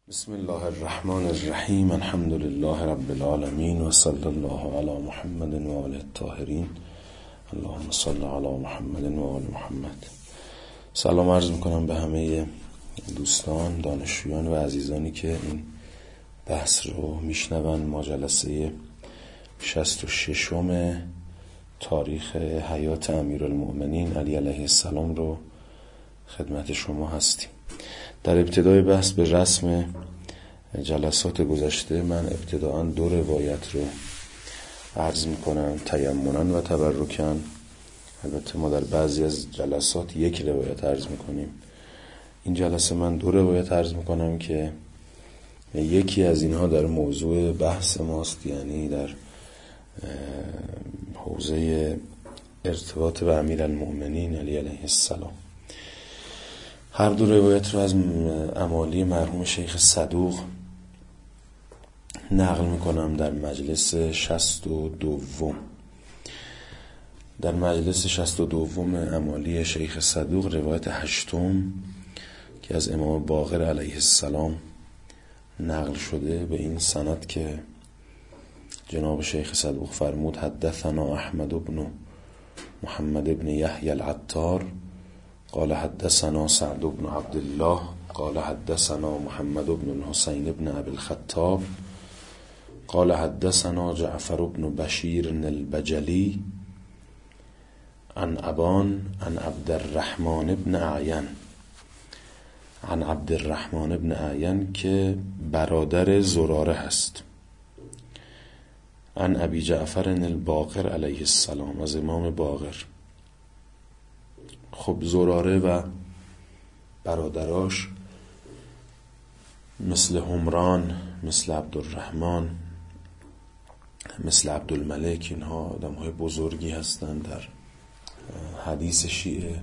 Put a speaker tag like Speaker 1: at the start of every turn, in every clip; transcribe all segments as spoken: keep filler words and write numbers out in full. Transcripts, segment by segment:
Speaker 1: بسم الله الرحمن الرحیم. الحمد لله رب العالمین و صلی الله علی محمد و آله الطاهرین. اللهم صل علی محمد و آل محمد. سلام عرض میکنم به همه دوستان، دانشجویان و عزیزانی که این بحث رو میشنون. ما جلسه شصت و ششم تاریخ حیات امیرالمؤمنین علی علیه السلام رو خدمت شما هستیم. در ابتدای بحث به رسم جلسات گذشته من ابتداءً دو روایت رو عرض میکنم، تیمنا و تبرکاً. البته ما در بعضی از جلسات یک روایت عرض میکنیم. این جلسه من دو روایت عرض میکنم که یکی از اینها در موضوع بحث ماست، یعنی در حوزه ارتباط به امیرالمؤمنین علی علیه السلام. هر دو روایت رو از امالی مرحوم شیخ صدوق نقل میکنم در مجلس شصت و دوم. در مجلس شصت و دوم امالی شیخ صدوق روایت هشتم که از امام باقر علیه السلام نقل شده به این سند که جناب شیخ صدوق فرمود: حدثنا احمد بن محمد بن یحیی العطار قال حدثنا سعد بن عبد الله قال حدثنا محمد بن الحسین بن ابي الخطاب قال حدثنا جعفر بن بشیر البجلی عن ابان عن عبد الرحمن بن اعین عن عبد الرحمن بن اعین که برادر زراره هست، عن ابی جعفر الباقر علیه السلام، از امام باقر. خب زراره و برادراش مثل همران، مثل عبدالرحمن، مثل عبدالملک، اینها آدم های بزرگی هستند در حدیث شیعه.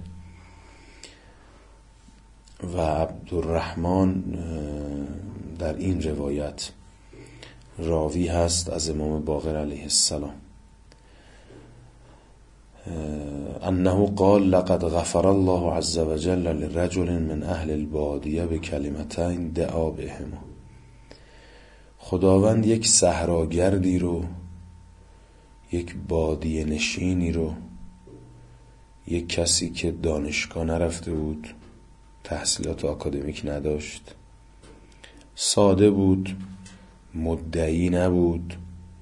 Speaker 1: و عبدالرحمن در این روایت راوی هست از امام باقر علیه السلام. انه قال لقد غفر الله عز وجل لرجل من اهل البادیه بکلمتین دعا بهما. خداوند یک صحراگردی رو، یک بادیه نشینی رو، یک کسی که دانشگاه نرفته بود، تحصیلات آکادمیک نداشت، ساده بود، مدعی نبود،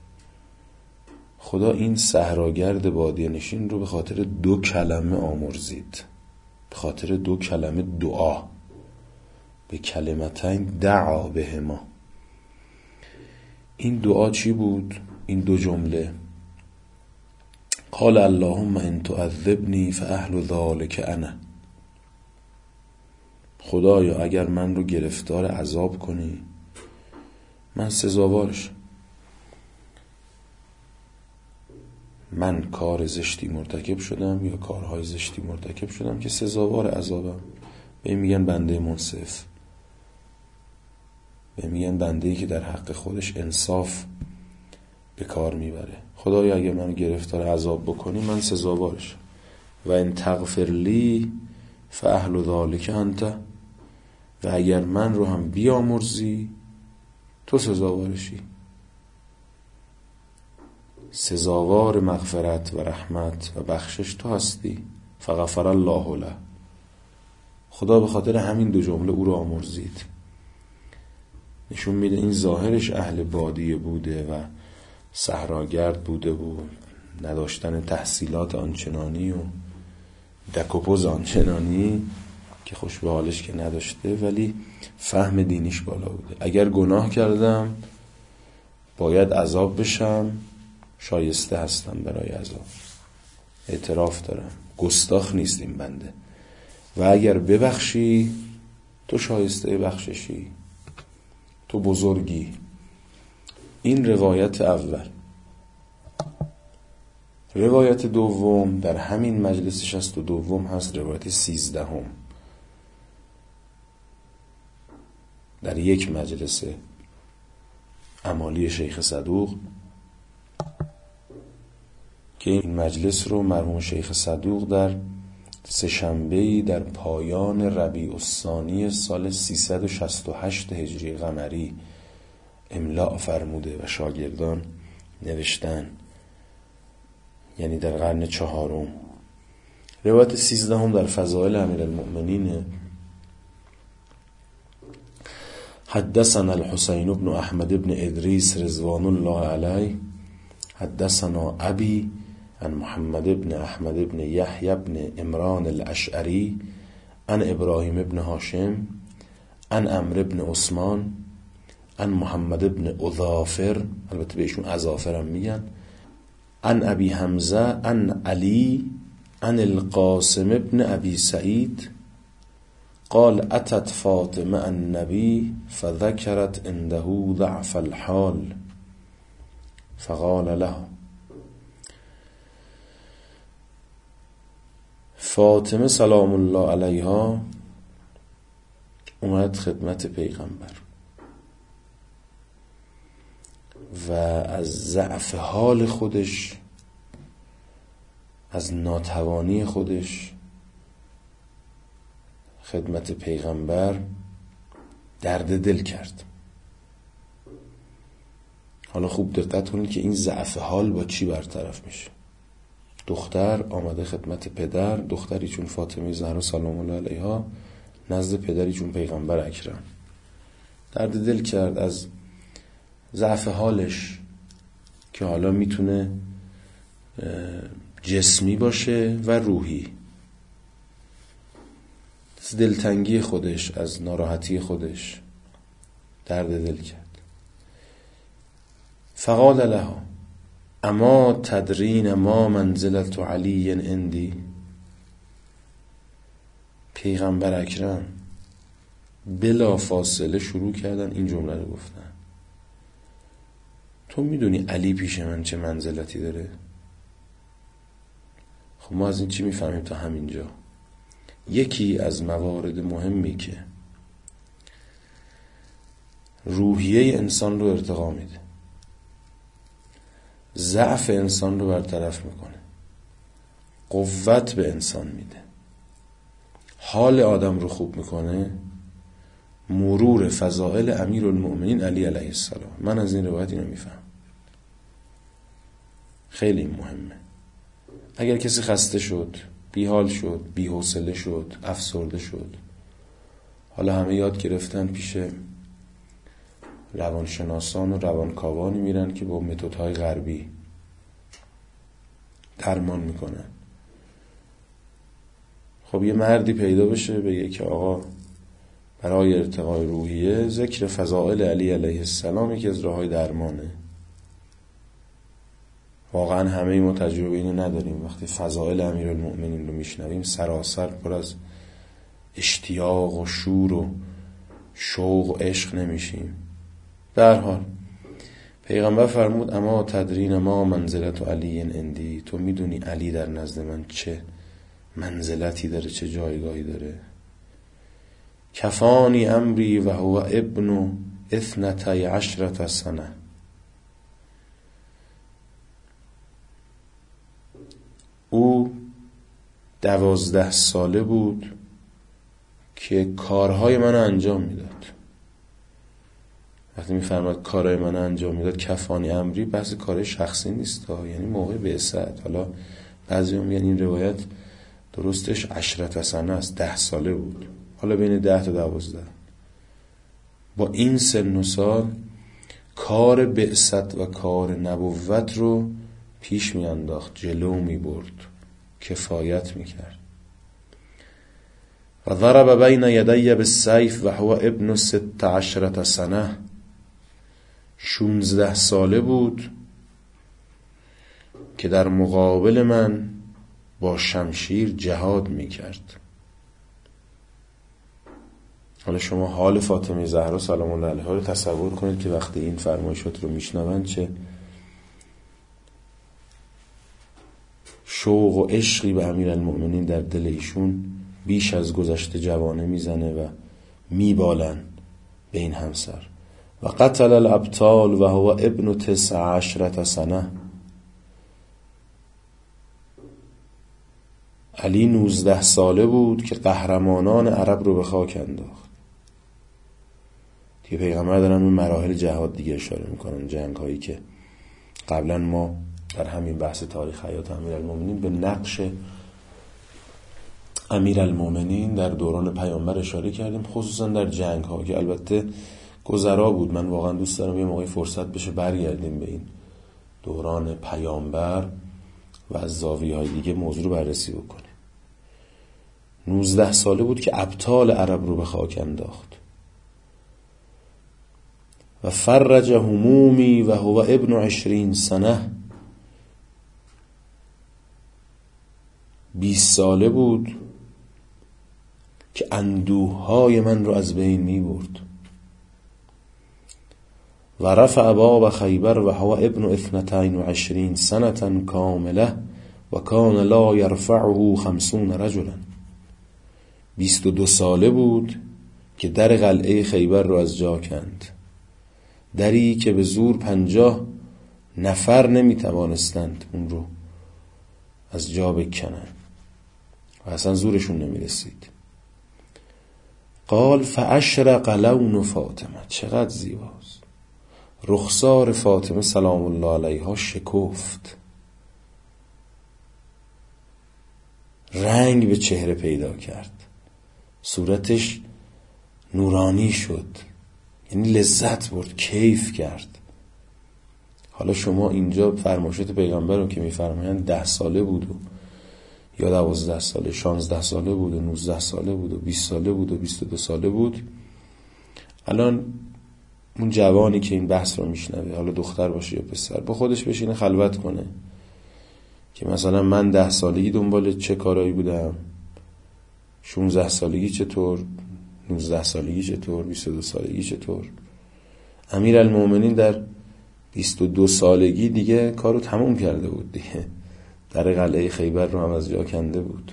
Speaker 1: خدا این صحراگرد بادیه نشین رو به خاطر دو کلمه آمرزید، به خاطر دو کلمه دعا، به کلمتین دعا بهما. این دعا چی بود؟ این دو جمله: قال اللهم ان تعذبنی فاهل ذلک انا. خدایا اگر من رو گرفتار عذاب کنی من سزاوارش، من کار زشتی مرتکب شدم یا کارهای زشتی مرتکب شدم که سزاوار عذابم. به این میگن بنده منصف، به این میگن بنده‌ای که در حق خودش انصاف به کار میبره. خدایا اگر من گرفتار عذاب بکنی من سزاوارش. و ان تغفر لی فاهل ذلک انت. و اگر من رو هم بیامرزی تو سزاوارشی. سزاوار مغفرت و رحمت و بخشش تو هستی. فغفر الله له. خدا به خاطر همین دو جمله او رو آمرزید. نشون میده این ظاهرش اهل بادیه بوده و صحراگرد بوده و نداشتن تحصیلات آنچنانی و دکوپوز آنچنانی که خوش به حالش که نداشته، ولی فهم دینیش بالا بوده. اگر گناه کردم باید عذاب بشم، شایسته هستم برای عذاب، اعتراف دارم، گستاخ نیست این بنده. و اگر ببخشی تو شایسته بخششی، تو بزرگی. این روایت اول. روایت دوم در همین مجلس شصت و دوم هست، روایت سیزدهم. در یک مجلس امالی شیخ صدوق که این مجلس رو مرحوم شیخ صدوق در سه‌شنبه‌ای در پایان ربیع الثانی سال سیصد و شصت و هشت هجری قمری املاء فرموده و شاگردان نوشتن، یعنی در قرن چهارم. روایت سیزدهم در فضائل امیرالمؤمنین: حدثنا الحسین بن احمد بن ادریس رضوان الله علیه حدثنا ابی عن محمد بن احمد بن یحیی بن عمران الاشعری عن ابراهیم بن هاشم عن عمرو بن عثمان عن محمد بن اظافر، البته بهشون اظافر هم میگن، عن ابی حمزه عن علی عن القاسم بن ابی سعید قال اتت فاطمه النبی فذكرت عنده ضعف الحال فقال له، فاطمه سلام الله علیها اومد خدمت پیغمبر و از ضعف حال خودش، از ناتوانی خودش خدمت پیغمبر درد دل کرد. حالا خوب دقت کنید که این ضعف حال با چی برطرف میشه. دختر آمده خدمت پدر، دختری چون فاطمه زهرا سلام الله علیها نزد پدری چون پیغمبر اکرم، درد دل کرد از ضعف حالش که حالا میتونه جسمی باشه و روحی، از دلتنگی خودش، از ناراحتی خودش درد دل کرد. فقال لها اما تدرین ما منزلت علی عندی، پیغمبر اکرم بلا فاصله شروع کردن این جمله رو گفتن، تو میدونی علی پیش من چه منزلتی داره؟ خب ما از این چی میفهمیم تا همینجا؟ یکی از موارد مهمی که روحیه انسان رو ارتقا میده، ضعف انسان رو برطرف میکنه، قوت به انسان میده، حال آدم رو خوب میکنه، مرور فضائل امیرالمؤمنین علی علیه السلام. من از این روایت اینو میفهم، خیلی مهمه. اگر کسی خسته شد، بیحال شد، بی‌حوصله شد، افسرده شد، حالا همه یاد گرفتن پیش روانشناسان و روانکاوانی میرن که با متدهای غربی درمان میکنن. خب یه مردی پیدا بشه بگه که آقا برای ارتقای روحیه ذکر فضائل علی علیه السلام یکی از راههای درمانه. واقعا همه ما تجربه اینو نداریم. وقتی فضائل امیرالمؤمنین رو میشنویم سراسر پر از اشتیاق و شور و شوق و عشق نمیشیم. در حال پیغمبر فرمود اما تدرین ما منزلت علی عندی، تو میدونی علی در نزد من چه منزلتی داره، چه جایگاهی داره؟ کفانی امری و هو ابن اثنتی عشرت سنه، او دوازده ساله بود که کارهای منو انجام میداد. وقتی میفرماد کارهای منو انجام میداد، کفانی امری بحث کار شخصی نیست ها، یعنی موقع بعثت. حالا بعضی میگن این روایت درستش عشرت سنه است، ده ساله بود، حالا بین ده تا دوازده. با این سن و سال کار بعثت و کار نبوت رو پیش می انداخت، جلو می برد، کفایت می کرد. و ضرب بین یدی بالسیف و هو ابن ست عشرت سنه، شونزده ساله بود که در مقابل من با شمشیر جهاد می کرد. حالا شما حال فاطمه زهرا سلام الله علیها رو تصور کنید که وقتی این فرمایشات رو میشنوند چه شوق و عشقی به امیرالمؤمنین در دل ایشون بیش از گذشته جوانه میزنه و میبالن به این همسر. و قتل الابطال و هو ابن تسع عشرت سنه، علی نوزده ساله بود که قهرمانان عرب رو به خاک انداخت. دیگه پیغمبر دارن اون مراحل جهاد دیگه اشاره میکنن، جنگ هایی که قبلا ما در همین بحث تاریخ حیات امیرالمومنین به نقش امیرالمومنین در دوران پیامبر اشاره کردیم، خصوصا در جنگ ها که البته گذرا بود. من واقعا دوست دارم یه موقعی فرصت بشه برگردیم به این دوران پیامبر و از زاویه های دیگه موضوع رو بررسی بکنیم. نوزده ساله بود که ابطال عرب رو به خاک انداخت. و فرج همومی و هو ابن عشرین سنه، بیست ساله بود که اندوههای من رو از بین می برد. و رفع باب خیبر و هو ابن اثنتین و عشرین سنة کامله و کان لا یرفعه خمسون رجلا. بیست و دو ساله بود که در قلعه خیبر رو از جا کند، دری که به زور پنجاه نفر نمی توانستند اون رو از جا بکنن و اصلا زورشون نمی رسید. قال فاشرق لون فاطمه، چقدر زیباست، رخسار فاطمه سلام الله علیها شکفت، رنگ به چهره پیدا کرد، صورتش نورانی شد، یعنی لذت برد، کیف کرد. حالا شما اینجا فرمایشات پیغمبر رو که میفرمایند ده ساله بود و یا دوازده ساله، شانزده ساله بود و نوزده ساله بود و بیست ساله بود و بیست و دو ساله بود. الان اون جوانی که این بحث رو میشنوه، حالا دختر باشه یا پسر، با خودش بشینه خلوت کنه که مثلا من ده سالگی دنبال چه کارایی بودم، شانزده سالگی چطور، نوزده سالگی چطور، بیست و دو سالگی چطور. امیرالمومنین در بیست و دو سالگی دیگه کارو تموم کرده بود دیگه، در قلعه خیبر رو هم از جا کنده بود،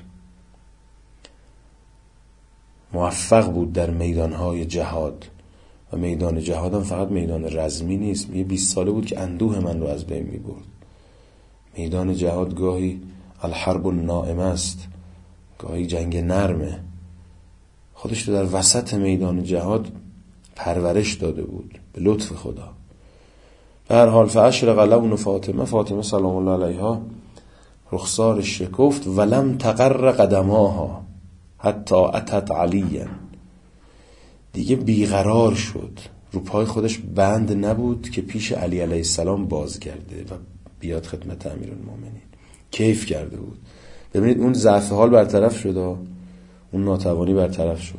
Speaker 1: موفق بود در میدانهای جهاد. و میدان جهاد هم فقط میدان رزمی نیست، یه بیست ساله بود که اندوه من رو از بین می برد. میدان جهاد گاهی الحرب الناعمه است، گاهی جنگ نرمه. خودش رو در وسط میدان جهاد پرورش داده بود به لطف خدا. به هر حال فاشرق لون فاطمه، فاطمه سلام الله علیها رخسار شکفت، ولم تقر قدماها حتی اتت علیا، دیگه بیقرار شد، رو پای خودش بند نبود که پیش علی علیه السلام بازگرده و بیاد خدمت امیرالمومنین. کیف کرده بود. ببینید اون ضعف حال برطرف شد، اون ناتوانی برطرف شد.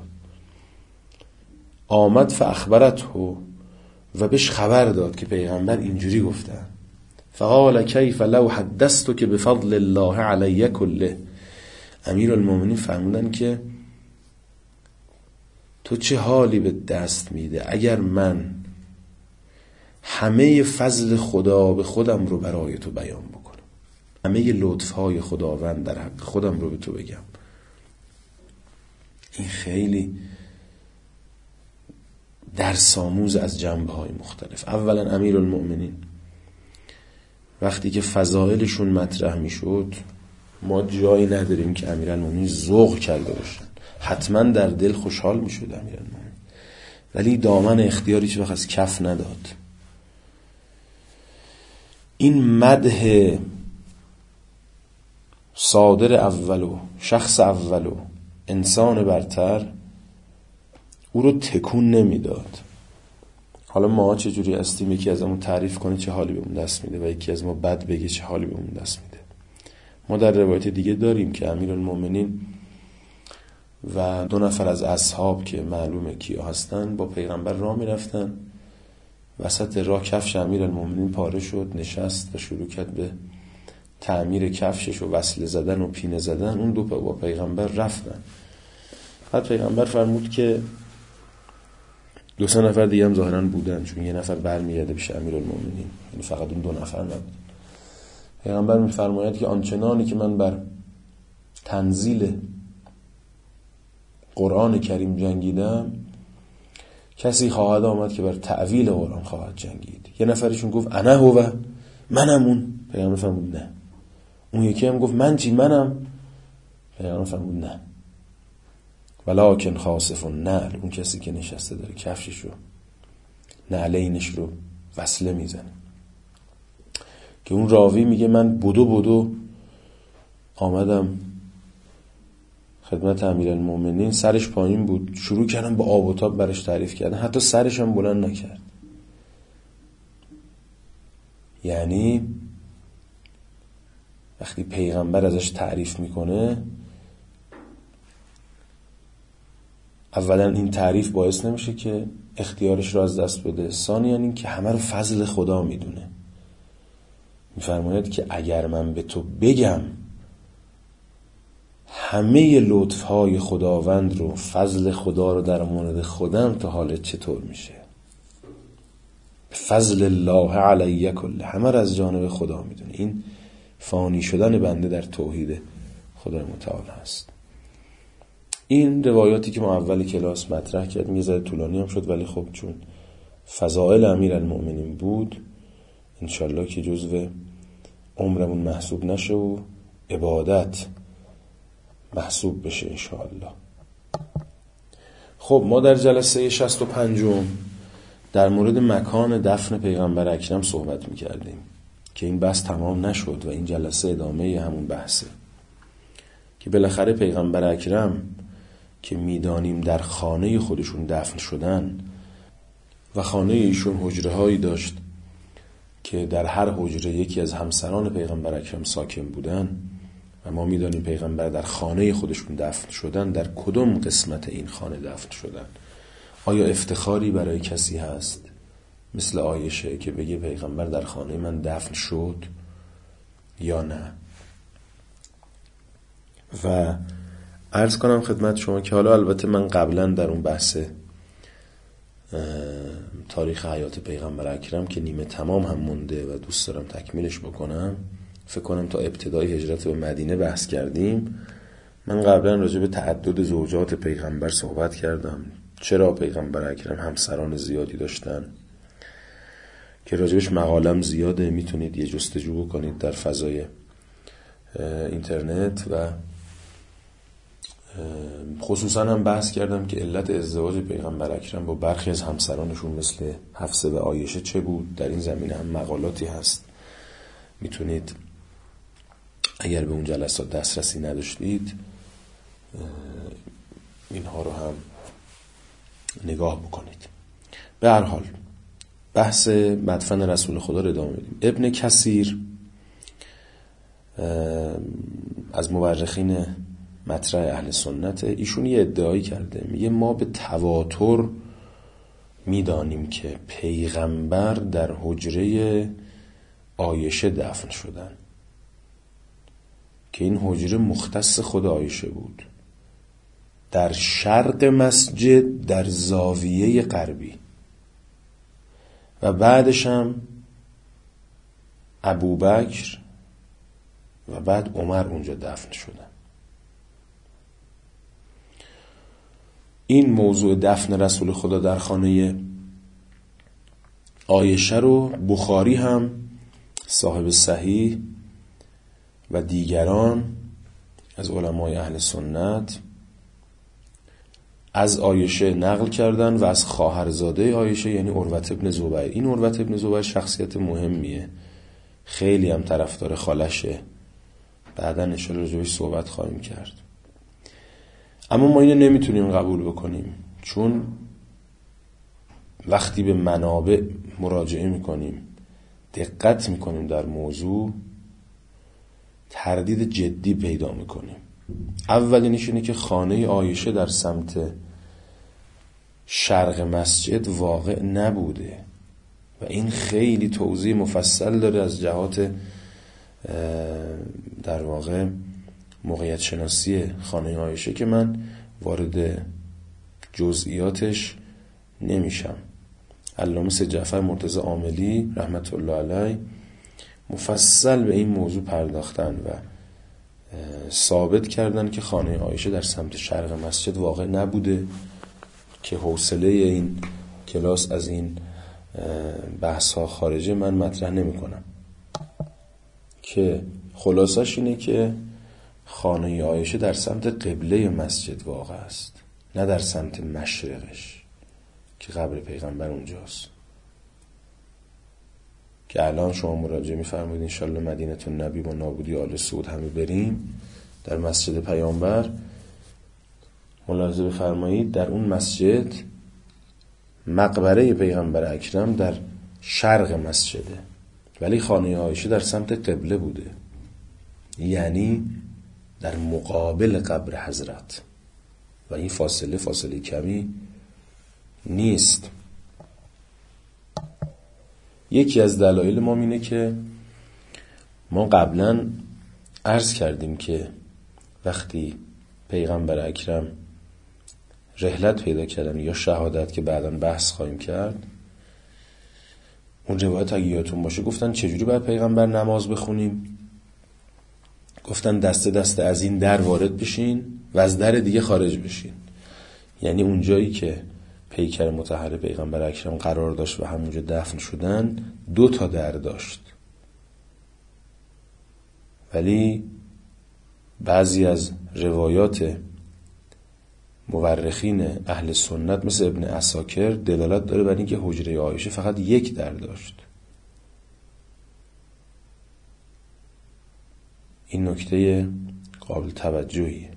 Speaker 1: آمد فاخبرته، و بهش خبر داد که پیغمبر اینجوری گفتن. فقال کیف لو حدثتک بفضل الله علی کله، امیرالمومنین فرمودن که تو چه حالی به دست میده اگر من همه فضل خدا به خودم رو برای تو بیان بکنم، همه لطفهای خداوند در حق خودم رو به تو بگم. این خیلی درس آموز از جنبه‌های مختلف. اولا امیرالمومنین وقتی که فضائلشون مطرح میشد، ما جایی نداریم که امیرالمومنین ذوق کرده باشن، حتما در دل خوشحال میشد امیرالمومنین، ولی دامن اختیاری هیچ وقت از کف نداد. این مدح صادر اولو، شخص اولو، انسان برتر، او رو تکون نمیداد. حالا ما چجوری هستیم؟ یکی از ما تعریف کنه چه حالی بهمون دست میده و یکی از ما بد بگه چه حالی بهمون دست میده. ما در روایت دیگه داریم که امیرالمومنین و دو نفر از اصحاب که معلومه کیا هستن با پیغمبر راه میرفتن، وسط راه کفش امیرالمومنین پاره شد، نشست و شروع کرد به تعمیر کفشش و وصله زدن و پینه زدن. اون دو با پیغمبر رفتن. بعد پیغمبر فرمود که دو سه نفر دیگه هم ظاهرا بودن، چون یه نفر برمیگرده پیش امیرالمومنین، یعنی فقط اون دو نفر نبود. پیغمبر میفرماید که آنچنانی که من بر تنزیل قرآن کریم جنگیدم، کسی خواهد آمد که بر تعویل قرآن خواهد جنگید. یه نفرشون گفت انا هو، منم اون. پیغمبر فرمود نه. اون یکی هم گفت من چی؟ منم. پیغمبر فرمود نه، ولکن خاسف النعل، اون کسی که نشسته داره کفشش رو نعلینش رو وصله میزنه. که اون راوی میگه من بدو بدو آمدم خدمت امیرالمومنین، سرش پایین بود، شروع کردم با آب و تاب برش تعریف کردن، حتی سرش هم بلند نکرد. یعنی وقتی پیغمبر ازش تعریف میکنه، اولا این تعریف باعث نمیشه که اختیارش رو از دست بده، ثانیاً این که همه رو فضل خدا میدونه. میفرماید که اگر من به تو بگم همه لطفهای خداوند رو، فضل خدا رو در مورد خودم، تا حالت چطور میشه؟ فضل الله علی کل، همه رو از جانب خدا میدونه. این فانی شدن بنده در توحید خدای متعال هست. این روایاتی که ما اول کلاس مطرح کردیم، یه ذره طولانی هم شد، ولی خب چون فضائل امیرالمومنین بود انشالله که جزو عمرمون محسوب نشه و عبادت محسوب بشه انشالله. خب ما در جلسه شصت و پنجم در مورد مکان دفن پیغمبر اکرم صحبت میکردیم که این بحث تمام نشد و این جلسه ادامه همون بحثه که بالاخره پیغمبر اکرم که میدانیم در خانه خودشون دفن شدن و خانه ایشون حجره هایی داشت که در هر حجره یکی از همسران پیغمبر اکرم ساکن بودن و ما میدانیم پیغمبر در خانه خودشون دفن شدن، در کدوم قسمت این خانه دفن شدن؟ آیا افتخاری برای کسی هست مثل عایشه که بگه پیغمبر در خانه من دفن شد یا نه؟ و عرض کنم خدمت شما که حالا البته من قبلا در اون بحث تاریخ حیات پیغمبر اکرم که نیمه تمام هم مونده و دوست دارم تکمیلش بکنم، فکر کنم تا ابتدای هجرت به مدینه بحث کردیم. من قبلا راجع به تعدد زوجات پیغمبر صحبت کردم، چرا پیغمبر اکرم همسران زیادی داشتن که راجبش مقالم زیاده، میتونید یه جستجو بکنید در فضای اینترنت. و خصوصا هم بحث کردم که علت ازدواج پیغمبر اکرم با برخی از همسرانشون مثل حفصه و عایشه چه بود. در این زمینه هم مقالاتی هست، میتونید اگر به اون جلسات دسترسی نداشتید اینها رو هم نگاه بکنید. به هر حال بحث مدفن رسول خدا رو ادامه میدیم. ابن کثیر از مورخین مطرح اهل سنت، ایشون یه ادعایی کرده، میگه ما به تواتر میدانیم که پیغمبر در حجره عایشه دفن شدن که این حجره مختص خود عایشه بود، در شرق مسجد در زاویه غربی، و بعدش هم ابوبکر و بعد عمر اونجا دفن شدن. این موضوع دفن رسول خدا در خانه عایشه رو بخاری هم صاحب صحیح و دیگران از علمای اهل سنت از عایشه نقل کردن و از خواهرزاده عایشه یعنی عروة ابن زبیر. این عروة ابن زبیر شخصیت مهمیه، خیلی هم طرفدار خالشه، بعدا ان شاء الله راجعش صحبت خواهیم کرد. اما ما اینو نمیتونیم قبول بکنیم، چون وقتی به منابع مراجعه میکنیم، دقت میکنیم در موضوع، تردید جدی پیدا میکنیم. اولینش اینه که خانه عایشه در سمت شرق مسجد واقع نبوده و این خیلی توضیح مفصل داره از جهات در واقع موقعیت شناسی خانه عایشه که من وارد جزئیاتش نمیشم. علامه سید جعفر مرتضی عاملی رحمت الله علیه مفصل به این موضوع پرداختن و ثابت کردن که خانه عایشه در سمت شرق مسجد واقع نبوده، که حوصله این کلاس از این بحث ها خارجه من مطرح نمی کنم. که خلاصش اینه که خانه عایشه در سمت قبله مسجد واقع است، نه در سمت مشرقش که قبر پیغمبر اونجاست. که الان شما مراجعه می‌فرمایید انشالله مدینه النبی با نابودی آل سعود همه بریم در مسجد پیامبر، ملاحظه بفرمایید در اون مسجد مقبره پیغمبر اکرم در شرق مسجده، ولی خانه عایشه در سمت قبله بوده، یعنی در مقابل قبر حضرت، و این فاصله فاصله کمی نیست. یکی از دلایل ما اینه که ما قبلا عرض کردیم که وقتی پیغمبر اکرم رحلت پیدا کردن یا شهادت که بعداً بحث خواهیم کرد، اون روایت اگه یادتون باشه گفتن چجوری باید پیغمبر نماز بخونیم؟ گفتن دسته دسته از این در وارد بشین و از در دیگه خارج بشین. یعنی اون جایی که پیکر مطهر پیغمبر اکرم قرار داشت و همونجا دفن شدن دو تا در داشت، ولی بعضی از روایات مورخین اهل سنت مثل ابن عساکر دلالت داره بر اینکه حجره عایشه فقط یک در داشت. این نکته قابل توجهیه.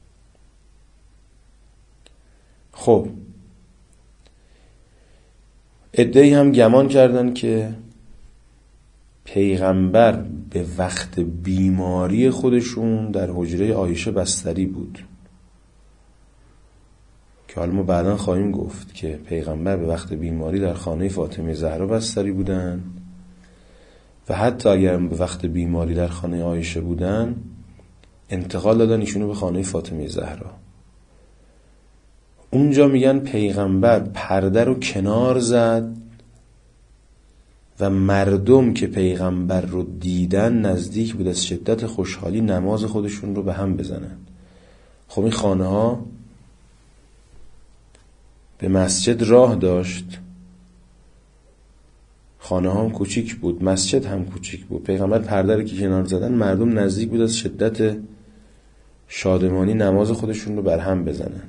Speaker 1: خب عده‌ای هم گمان کردن که پیغمبر به وقت بیماری خودشون در حجره عایشه بستری بود، که حالا ما بعداً خواهیم گفت که پیغمبر به وقت بیماری در خانه فاطمه زهرا بستری بودن و حتی اگر به وقت بیماری در خانه عایشه بودن انتقال دادن ایشونو به خانه فاطمه زهرا. اونجا میگن پیغمبر پرده رو کنار زد و مردم که پیغمبر رو دیدن نزدیک بود از شدت خوشحالی نماز خودشون رو به هم بزنن. خب این خانه ها به مسجد راه داشت، خانه ها هم کوچیک بود، مسجد هم کوچیک بود. پیغمبر پرده رو که کنار زدن مردم نزدیک بود از شدت شادمانی نماز خودشون رو بر هم بزنن.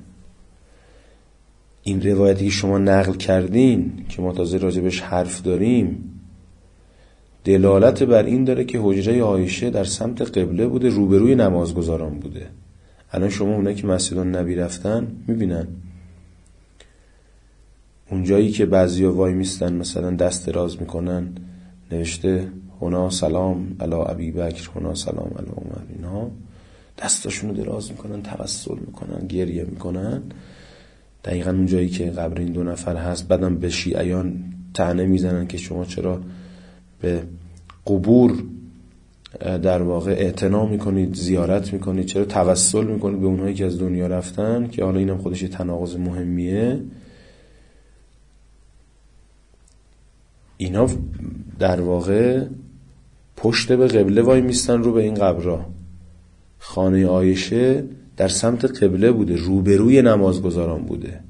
Speaker 1: این روایتی که شما نقل کردین که ما تازه راجبش حرف داریم دلالت بر این داره که حجره عایشه در سمت قبله بوده، روبروی نمازگزاران بوده. الان شما اونایی که مسجد النبی رفتن میبینن اونجایی که بعضیا وای میستن مثلا دست دراز میکنن نوشته هنا سلام علی ابی بکر، هنا سلام علی عمر، اینها دستاشونو دراز میکنن، توسل میکنن، گریه میکنن. دقیقاً اون جایی که قبر این دو نفر هست. بعدم به شیعیان طعنه میزنن که شما چرا به قبور در واقع اعتنا میکنید، زیارت میکنید، چرا توسل میکنید به اونهایی که از دنیا رفتن، که حالا اینم خودش تناقض مهمیه. اینا در واقع پشت به قبله وای میستن رو به این قبرها. خانه عایشه در سمت قبله بوده، روبروی نمازگزاران بوده.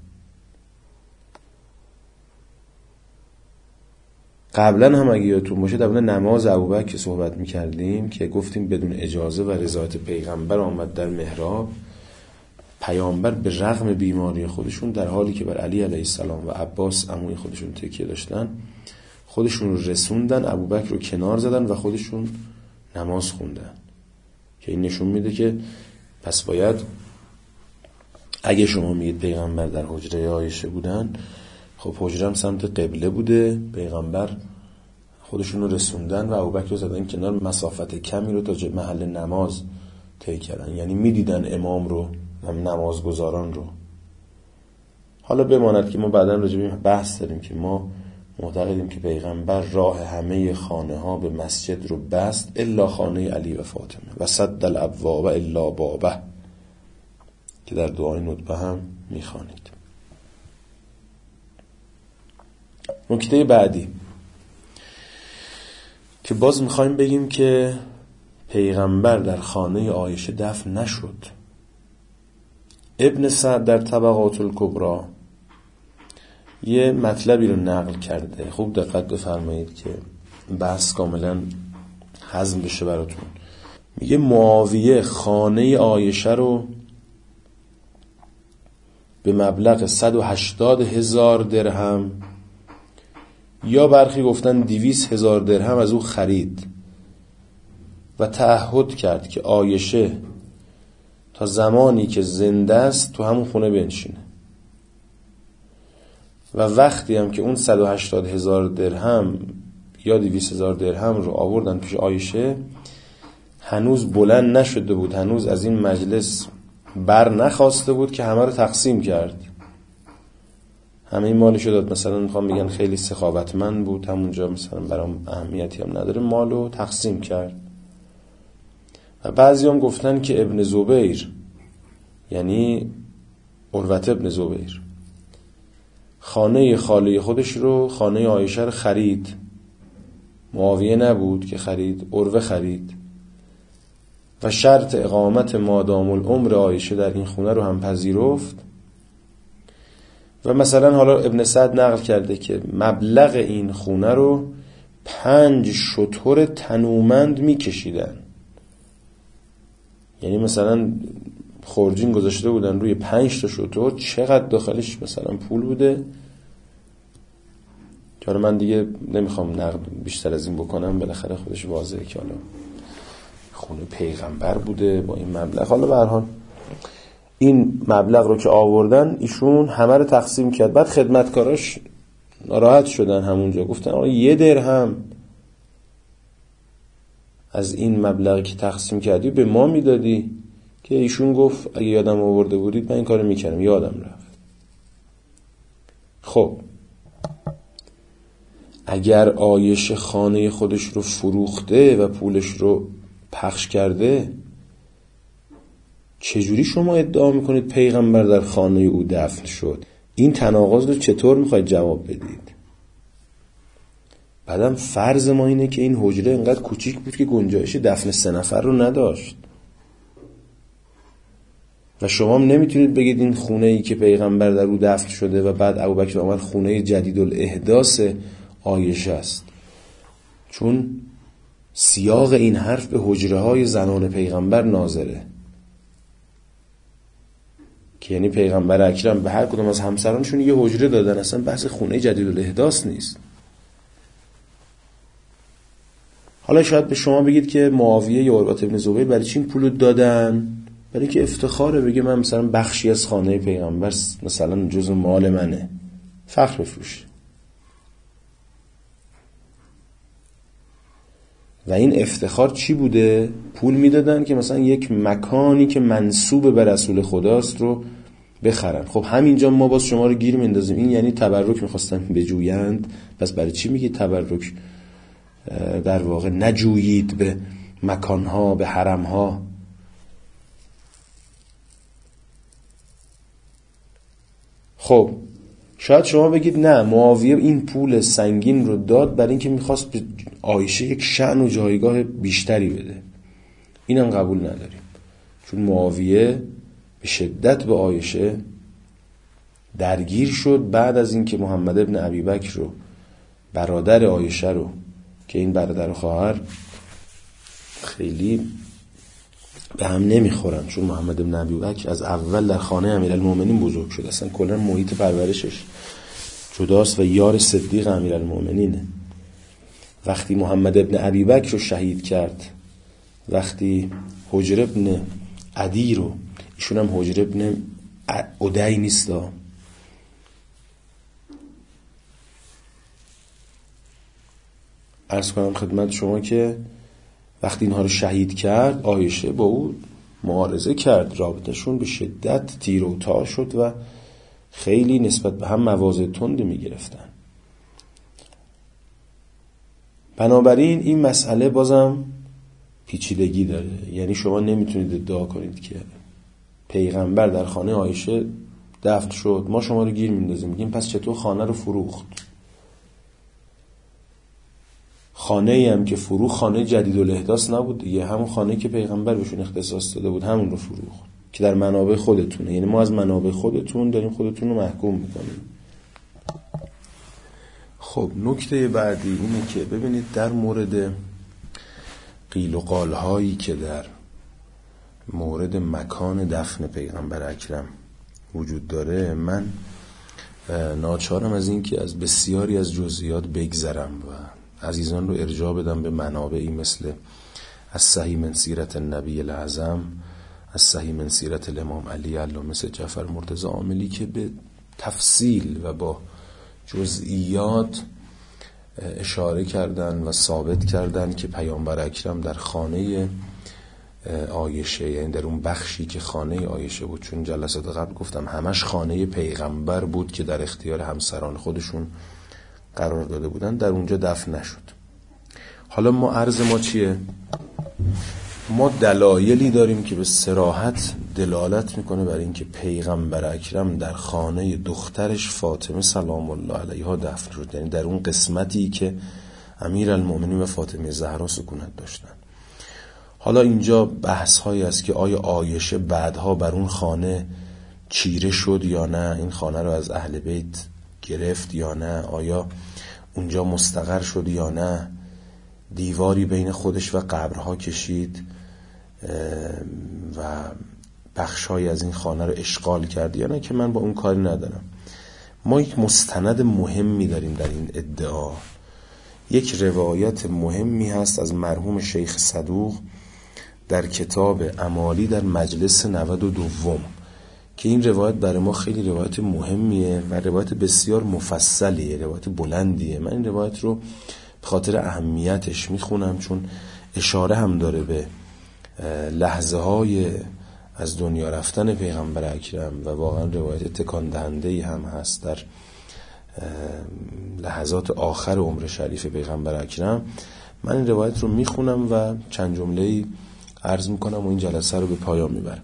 Speaker 1: قبلا هم اگه یادتون باشه در نماز ابوبکر که صحبت میکردیم که گفتیم بدون اجازه و رضایت پیغمبر آمد در محراب. پیامبر به رغم بیماری خودشون در حالی که بر علی علیه السلام و عباس عموی خودشون تکیه داشتن خودشون رو رسوندن، ابوبکر رو کنار زدن و خودشون نماز خوندن، که این نشون میده که پس باید اگه شما میگید پیغمبر در حجره عایشه بودن، خب حجره هم سمت قبله بوده، پیغمبر خودشون رو رسوندن و ابوبکر رو زدن کنار، مسافت کمی رو تا محل نماز طی کردن، یعنی میدیدن امام رو هم نمازگزاران رو. حالا بماند که ما بعداً راجع به بحث داریم که ما معتقدیم که پیغمبر راه همه خانه ها به مسجد رو بست الا خانه علی و فاطمه و سد الابواب الا بابه، که در دعای ندبه هم میخوانید. نکته بعدی که باز میخوایم بگیم که پیغمبر در خانه عایشه دفن نشد. ابن سعد در طبقات الکبری یه مطلبی رو نقل کرده، خوب دقت بفرمایید که بحث کاملا هضم بشه براتون. میگه معاویه خانه عایشه رو به مبلغ صد و هشتاد هزار درهم یا برخی گفتن دویست هزار درهم از او خرید و تعهد کرد که عایشه تا زمانی که زنده است تو همون خونه بنشینه و وقتی هم که اون صد و هشتاد هزار درهم یا دویست هزار درهم رو آوردن پیش عایشه، هنوز بلند نشده بود، هنوز از این مجلس بر نخواسته بود که همه رو تقسیم کرد. همه این مالشو داد. مثلا میخوام بگن خیلی سخاوتمند بود، همونجا مثلا برام اهمیتی هم نداره، مالو تقسیم کرد. و بعضی هم گفتن که ابن زبیر، یعنی عروة ابن زبیر، خانه خاله خودش رو، خانه عایشه رو خرید. معاویه نبود که خرید، عروه خرید و شرط اقامت مادام العمر عایشه در این خونه رو هم پذیرفت. و مثلا حالا ابن سعد نقل کرده که مبلغ این خونه رو پنج شتر تنومند میکشیدن. یعنی مثلا خورجین گذاشته بودن روی پنج تا شتر، چقدر داخلش مثلا پول بوده. که من دیگه نمیخوام نقد بیشتر از این بکنم، بالاخره خودش واضحه که حالا خونه پیغمبر بوده با این مبلغ. حالا به هر حال این مبلغ رو که آوردن، ایشون همه رو تقسیم کرد. بعد خدمتکاراش ناراحت شدن، همونجا گفتن آقا یه درهم از این مبلغی که تقسیم کردی به ما میدادی. که ایشون گفت اگه یادم آورده بودید من این کارو میکردم، یادم رفت. خب اگر عایشه خانه خودش رو فروخته و پولش رو پخش کرده، چجوری شما ادعا میکنید پیغمبر در خانه او دفن شد؟ این تناقض رو چطور میخواید جواب بدید؟ بعدم فرض ما اینه که این حجره انقدر کوچیک بود که گنجایش دفن سه نفر رو نداشت و شما هم نمیتونید بگید این خونه ای که پیغمبر در او دفن شده و بعد ابوبکر اومد خونه جدید الاحداث عایشه است، چون سیاق این حرف به حجره های زنان پیغمبر ناظره، که یعنی پیغمبر اکرم به هر کدوم از همسرانشون یه حجره دادن. اصلا بحث خونه جدید الاحداث نیست. حالا شاید به شما بگید که معاویه یا عروة ابن زبیر برای چی این پولو دادن؟ برای که افتخاره، بگه من مثلا بخشی از خانه پیغمبر مثلا جزء مال منه، فخر بفروشه. و این افتخار چی بوده؟ پول میدادن که مثلا یک مکانی که منسوب به رسول خداست رو بخرن. خب همینجا ما باز شما رو گیر میندازیم. این یعنی تبرک میخواستن بجویند. پس برای چی میگی تبرک در واقع نجویید به مکانها، به حرمها؟ خب شاید شما بگید نه، معاویه این پول سنگین رو داد برای اینکه میخواست به عایشه یک شأن و جایگاه بیشتری بده. اینم قبول نداریم، چون معاویه به شدت به عایشه درگیر شد بعد از اینکه محمد ابن ابی بکر رو، برادر عایشه رو، که این برادر و خواهر خیلی به هم نمیخورن، چون محمد ابن ابی بکر از اول در خانه امیرالمومنین بزرگ شد، اصلا کلا محیط پرورشش جداست و یار صدیق امیرالمومنینه. وقتی محمد ابن ابی بکر رو شهید کرد، وقتی حجر ابن عدی رو، ایشون هم حجر ابن عدی نیستا، عرض کنم خدمت شما که وقتی اینها رو شهید کرد، عایشه با او معارضه کرد، رابطهشون به شدت تیر و تار شد و خیلی نسبت به هم مواضع تند می گرفتن. بنابراین این مسئله بازم پیچیدگی داره. یعنی شما نمیتونید ادعا کنید که پیغمبر در خانه عایشه دفن شد، ما شما رو گیر میندازیم میگیم پس چطور خانه رو فروخت؟ خانه ای هم که فروخت خانه جدید الاحداث نبود دیگه، همون خانه که پیغمبر بهشون اختصاص داده بود همون رو فروخت که در منابع خودتونه. یعنی ما از منابع خودتون داریم خودتون رو محکوم میکنیم. خب نکته بعدی اینه که ببینید در مورد قیل و قال هایی که در مورد مکان دفن پیغمبر اکرم وجود داره، من ناچارم از این که از بسیاری از جزئیات بگذرم و عزیزان رو ارجاع بدم به منابعی مثل از صحیح من سیرت النبی الاعظم، از صحیح من سیرت الامام علی علامه جعفر مرتضی عاملی که به تفصیل و با جزئیات اشاره کردن و ثابت کردن که پیامبر اکرم در خانه عایشه، یعنی در اون بخشی که خانه عایشه بود، چون جلسات قبل گفتم همش خانه پیغمبر بود که در اختیار همسران خودشون قرار داده بودن، در اونجا دفن نشد. حالا ما عرض ما چیه؟ ما دلایلی داریم که به صراحت دلالت میکنه بر این که پیغمبر اکرم در خانه دخترش فاطمه سلام الله علیها دفن شد، یعنی در اون قسمتی که امیرالمؤمنین و فاطمه زهرا سکونت داشتن. حالا اینجا بحث هایی است که آیا عایشه بعدها بر اون خانه چیره شد یا نه، این خانه رو از اهل بیت گرفت یا نه، آیا اونجا مستقر شد یا نه، دیواری بین خودش و قبرها کشید و بخش‌هایی از این خانه رو اشغال کرد یا نه، که من با اون کاری ندارم. ما یک مستند مهمی داریم در این ادعا. یک روایت مهمی هست از مرحوم شیخ صدوق در کتاب امالی در مجلس نود و دوم که این روایت برای ما خیلی روایت مهمیه و روایت بسیار مفصلیه، روایت بلندیه. من این روایت رو به خاطر اهمیتش میخونم، چون اشاره هم داره به لحظه های از دنیا رفتن پیغمبر اکرم و واقعا روایت تکان دهنده‌ای هم هست در لحظات آخر عمر شریف پیغمبر اکرم. من این روایت رو میخونم و چند جمله‌ای عرض میکنم و این جلسه رو به پایان میبرم.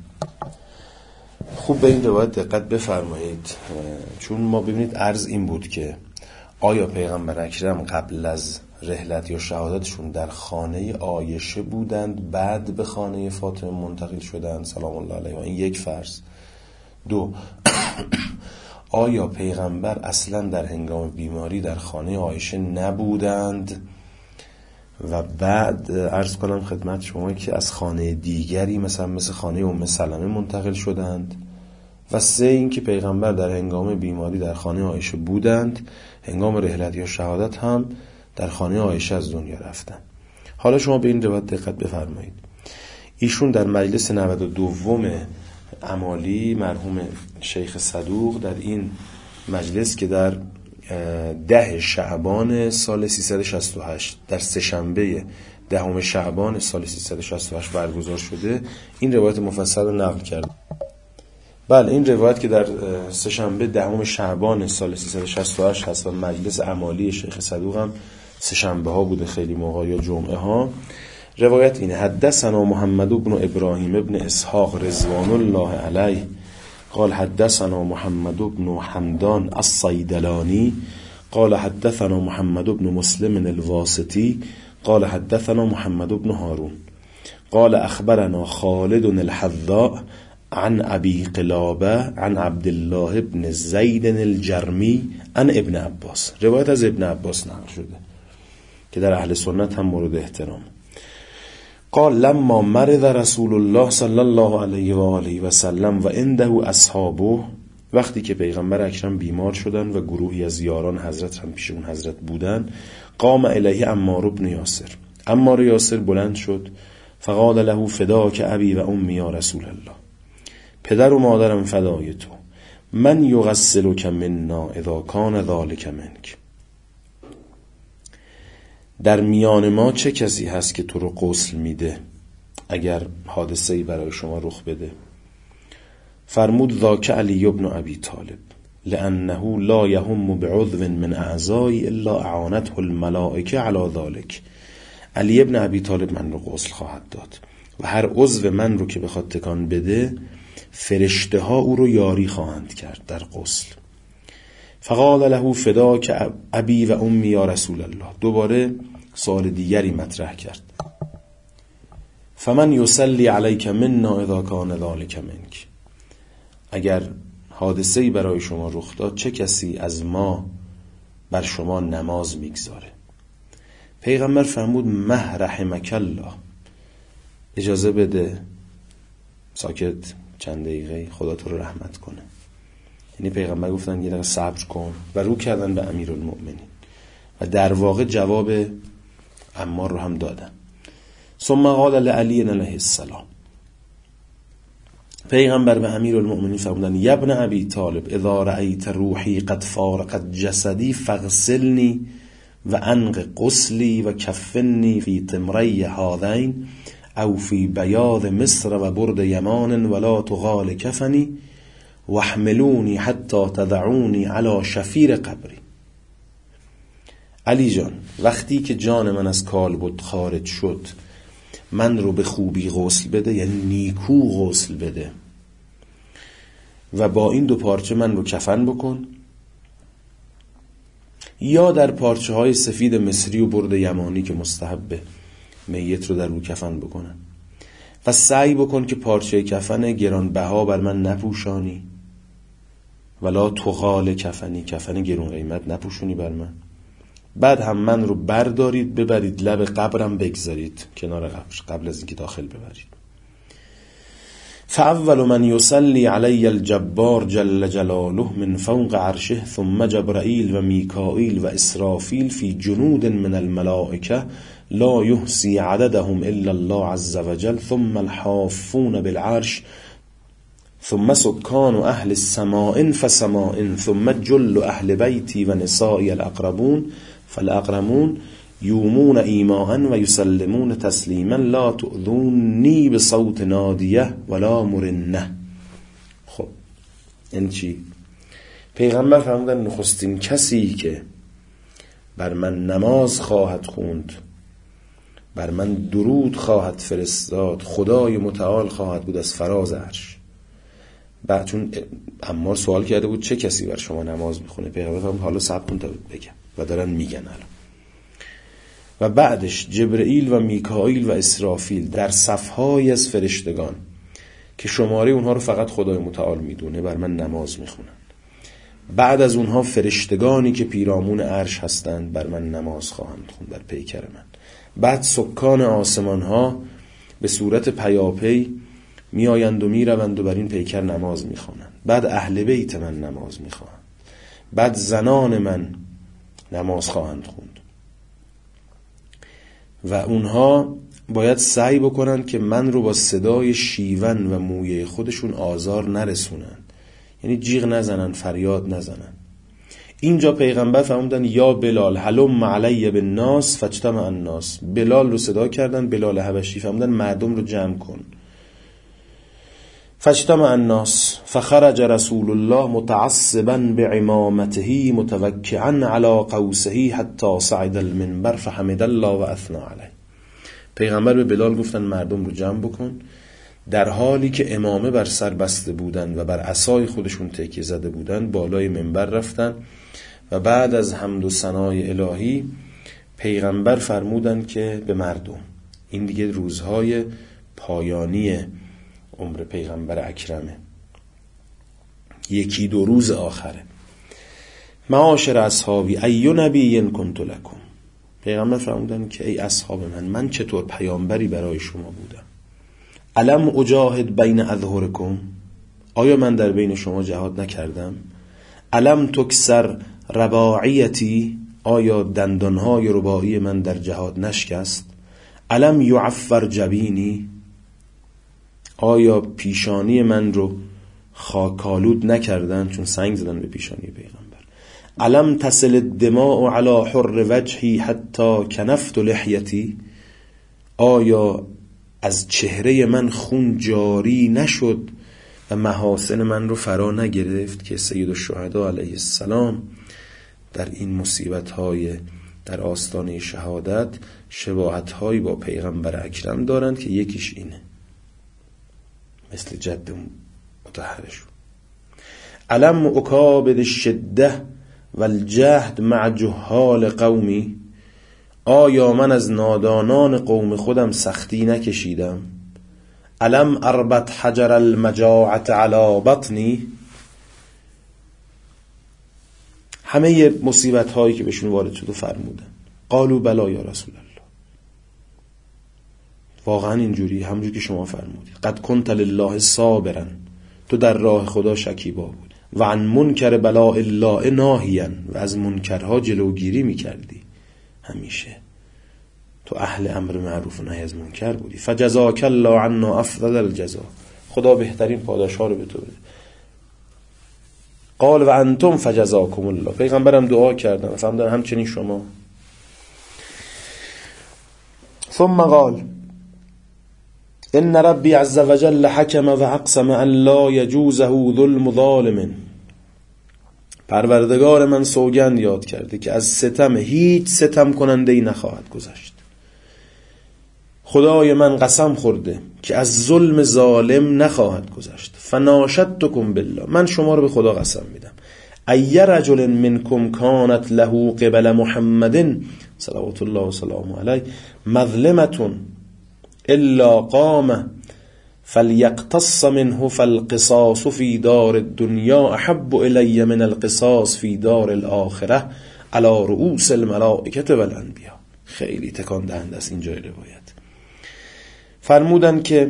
Speaker 1: خوب به این روایت دقت بفرمایید، چون ما ببینید عرض این بود که آیا پیغمبر اکرم قبل از رحلت یا شهادتشون در خانه عایشه بودند بعد به خانه فاطمه منتقل شدند سلام الله علیها؟ این یک فرض. دو، آیا پیغمبر اصلا در هنگام بیماری در خانه عایشه نبودند و بعد عرض کنم خدمت شما که از خانه دیگری مثلا مثل خانه ام سلمه منتقل شدند؟ و سه، این که پیغمبر در هنگام بیماری در خانه عایشه بودند، هنگام رحلت یا شهادت هم در خانه عایشه از دنیا رفتند. حالا شما به این روایت دقت بفرمایید. ایشون در مجلس نود و دوم امالی مرحوم شیخ صدوق در این مجلس که در ده شعبان سال سیصد و شصت و هشت در سه‌شنبه دهم شعبان سال سیصد و شصت و هشت برگزار شده، این روایت مفصل رو نقل کرد. بله، این روایت که در سه‌شنبه دهم شعبان سال سیصد و شصت و هشت هست و مجلس امالی شیخ صدوق هم سه‌شنبه ها بوده خیلی موقع یا جمعه ها. روایت اینه: حدثنا محمد بن ابراهیم ابن اسحاق رضوان الله علیه قال حدثنا محمد بن حمدان الصیدلانی قال حدثنا محمد بن مسلم الواسطی قال حدثنا محمد بن هارون قال اخبرنا خالد الحذاء عن ابي قلابه عن عبد الله بن زید الجرمی عن ابن عباس. روایت از ابن عباس نقل شده که در اهل سنت هم مورد احترام. قال لما مرض رسول الله صلی الله علیه و آله و سلم و عنده اصحابه، وقتی که پیغمبر اکرم بیمار شدن و گروهی از یاران حضرت هم پیش اون حضرت بودن، قام الیه عمار بن یاسر، عمار یاسر بلند شد، فقال له فداک ابی و امی یا رسول الله، پدر و مادرم فدای تو، من یغسلک منا اذا کان ذلک منک، در میان ما چه کسی هست که تو رو غسل میده اگر حادثه‌ای برای شما رخ بده؟ فرمود ذاک علی بن ابی طالب لانه لا یهم بعضو من اعضای الا اعانته الملائکه علی ذلک. علی ابن ابی طالب من رو غسل خواهد داد و هر عضو من رو که بخواد تکان بده فرشته ها او رو یاری خواهند کرد در غسل. فقال له فداک ابی و امی یا رسول الله، دوباره سوال دیگری مطرح کرد. فمن یصلی علیک منا اذا کان ذلک منک، اگر حادثه‌ای برای شما رخ داد چه کسی از ما بر شما نماز میگذاره؟ پیغمبر فرمود مه رحمک الله، اجازه بده ساکت چند دقیقه، خدا تو رو رحمت کنه. یعنی پیغمبر گفتن یه دقیقه صبر کن و رو کردن به امیرالمؤمنین و در واقع جواب عمار رو هم دادن. ثم قال لعلی علیه السلام، پیغمبر به امیرالمؤمنین فرمودن یا ابن ابی طالب اذا رأیت روحی قد فارقت جسدی فاغسلنی و انق غسلی و کفنی فی تمری هذین او فی بیاض مصر و برد یمان ولا تغال کفنی واحملونی حتی تدعونی علی شفیر قبری. علی جان، وقتی که جان من از کالبد خارج شد من رو به خوبی غسل بده، یعنی نیکو غسل بده، و با این دو پارچه من رو کفن بکن، یا در پارچه های سفید مصری و برد یمانی که مستحبه میت رو در رو کفن بکنن، و سعی بکن که پارچه کفن گرانبها بر من نپوشانی، ولا تغال کفنی، کفن گران قیمت نپوشونی بر من. بعد هم من رو بردارید ببرید لب قبرم بگذارید کنار قبر قبل از اینکه داخل ببرید. فاول من یصلی علی الجبار جل جلاله من فوق عرشه ثم جبرائیل و میکائیل و اسرافیل فی جنود من الملائکه لا یحصی عددهم الا الله عز وجل ثم الحافون بالعرش ثم سکان اهل السماء فسماء ثم جل اهل بیتی و نسائی الاقربون فالاقرمون یومون ایماء و یسلمون تسلیما لا تؤذونی بصوت نادیه ولا مرنه. خب این چی؟ پیغمبر فرمودن نخستین کسی که بر من نماز خواهد خوند، بر من درود خواهد فرستاد، خدای متعال خواهد بود از فراز عرش. بعد چون عمار سوال کرده بود چه کسی بر شما نماز میخونه، پیغمبر فرمود حالا صبر کن تا بگم، و دارن میگن الان. و بعدش جبرئیل و میکائیل و اسرافیل در صفهای از فرشتگان که شماره اونها رو فقط خدای متعال میدونه بر من نماز میخونن. بعد از اونها فرشتگانی که پیرامون عرش هستند بر من نماز خواهند خوند در پیکر من. بعد سکان آسمان ها به صورت پیاپی می آیند و می روند و بر این پیکر نماز می خوانند. بعد اهل بیت من نماز می خواهند. بعد زنان من نماز خواهند خوند و اونها باید سعی بکنن که من رو با صدای شیون و مویه خودشون آزار نرسونن، یعنی جیغ نزنن، فریاد نزنن. اینجا پیغمبر فرمودن یا بلال هلم علی بالناس فاجتمع الناس. بلال رو صدا کردن، بلال حبشی، فرمودن مردم رو جمع کن. فاجتمع الناس فخرج رسول الله متعصبا بعمامته متوکئا علی قوسه حتی صعد المنبر فحمد الله و اثنى علیه. پیغمبر به بلال گفتن مردم رو جمع بکن، در حالی که امامه بر سر بسته بودن و بر عصای خودشون تکیه زده بودن بالای منبر رفتن و بعد از حمد و ثنای الهی پیغمبر فرمودن که به مردم، این دیگه روزهای پایانی عمر پیغمبر اکرمه، یکی دو روز آخره. معاشر اصحابی ای نبی کنت لکم. پیغمبر فرمودن که ای اصحاب من، من چطور پیامبری برای شما بودم. الم اجاهد بین اظهرکم، آیا من در بین شما جهاد نکردم. الم تکسر رباعیتی، آیا دندانهای رباعی من در جهاد نشکست. الم یعفر جبینی، آیا پیشانی من رو خاکالود نکردن، چون سنگ زدن به پیشانی پیغمبر. الم تصل الدماء علی حر وجهی حتی کنفت لحیتی، آیا از چهره من خون جاری نشد و محاسن من رو فرا نگرفت که سید الشهدا علیه السلام در این مصیبت‌های در آستانه شهادت شباهت‌هایی با پیغمبر اکرم دارند که یکیش اینه، مثل جد مطهرشون. علم اکابد الشده والجهد مع جهال قومی، آیا من از نادانان قوم خودم سختی نکشیدم. علم اربط حجر المجاعت علی بطنی، همه مصیبت هایی که بهشون وارد شده فرمودن. قالوا بلا یا رسول الله، واقعا اینجوری همونجور که شما فرمودید. قد کنت لله صابرا، تو در راه خدا شکیبا بود. و عن منکر بلاء الله ناهیا، و از منکرها جلوگیری میکردی. همیشه تو اهل امر معروف و نهی از منکر بودی. فجزاک الله عنا افضل الجزا، خدا بهترین پاداش ها رو به تو بده. قال و انتم فجزاکم الله، پیغمبرم دعا کردن فهمیدن همچنین شما. ثم قال ان ربی عز وجل حکم و اقسم ان لا یجوزه ظلم ظالم، پروردگار من سوگند یاد کرده که از ستم هیچ ستم کننده ای نخواهد گذشت. خدای من قسم خورده که از ظلم ظالم نخواهد گذشت. فناشدتکم بالله، من شما رو به خدا قسم میدم. ای رجل منکم کانت له قبل محمد صلوات الله و سلامه علیه مظلمة الا قام فلیقتص منه فالقصاص فی دار الدنیا احب الی من القصاص فی دار الاخره علی رؤوس الملائکه و الانبیاء. خیلی تکان دهنده است اینجای روایت. فرمودن که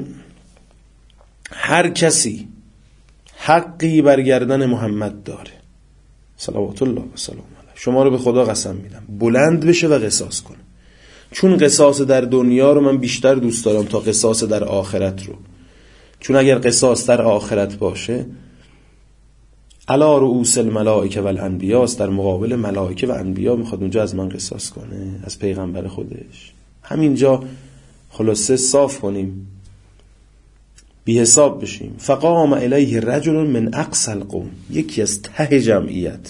Speaker 1: هر کسی حقی بر گردن محمد داره صلوات الله و سلام علیه، شما رو به خدا قسم میدم بلند بشه و قصاص کنه. چون قصاص در دنیا رو من بیشتر دوست دارم تا قصاص در آخرت رو. چون اگر قصاص در آخرت باشه علی رؤوس الملائکه و الانبیاء است، در مقابل ملائکه و انبیا میخواد اونجا از من قصاص کنه، از پیغمبر خودش. همینجا خلاصه صاف کنیم، بی حساب بشیم. فقام الیه رجل من اقصى القوم، یکی از ته جمعیت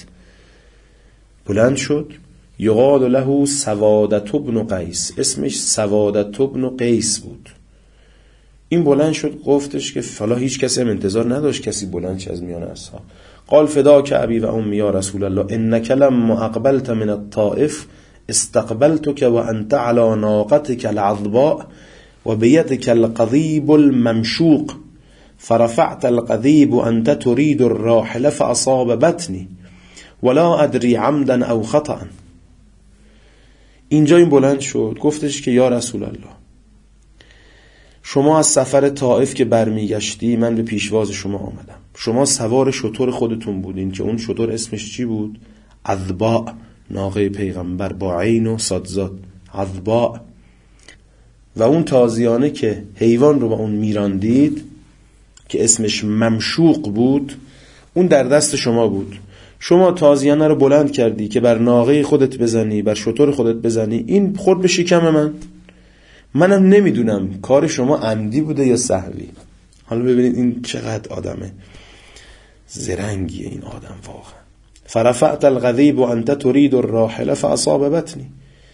Speaker 1: بلند شد. یقال له سوادة بن قیس، اسمش سوادة بن قیس بود. این بلند شد گفتش که فلا، هیچ کسی هم انتظار نداشت کسی بلند شه از میان اصحاب. قال فداک ابی و امی یا رسول الله انک لما اقبلت من الطائف استقبلتك وانت على ناقتك العضباء وبيدك القضيب الممشوق فرفعت القضيب انت تريد الراحل فاصاب بطني ولا ادري عمدا او خطأ. اینجا این بلند شد گفتش که یا رسول الله، شما از سفر طائف که برمیگشتی من به پیشواز شما آمدم. شما سوار شتر خودتون بودین که اون شتر اسمش چی بود؟ عضباء، ناقه پیغمبر با عین و صادزاد، عضباء. و اون تازیانه که حیوان رو با اون میراندید که اسمش ممشوق بود، اون در دست شما بود. شما تازیانه رو بلند کردی که بر ناقه خودت بزنی، بر شتر خودت بزنی، این خورد به شکم من. منم نمیدونم کار شما عمدی بوده یا سهوی. حالا ببینید این چقدر آدمه زرنگیه این آدم واقعا. فرفعت القضیب انت تريد الراحل فاصاب بطنی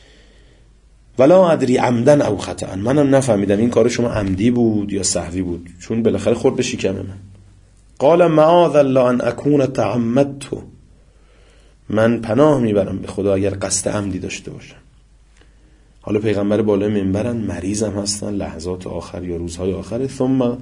Speaker 1: ولا ادری عمدا او خطأ، منم نفهمیدم این کار شما عمدی بود یا سهوی بود، چون بالاخره خورد به شکم من. قال معاذ الله ان اكون تعمدت، من پناه میبرم به خدا اگر قصد عمدی داشته باشم. حالا پیغمبر بالای منبرن، مریض هم هستن، لحظات آخر یا روزهای آخر. ثم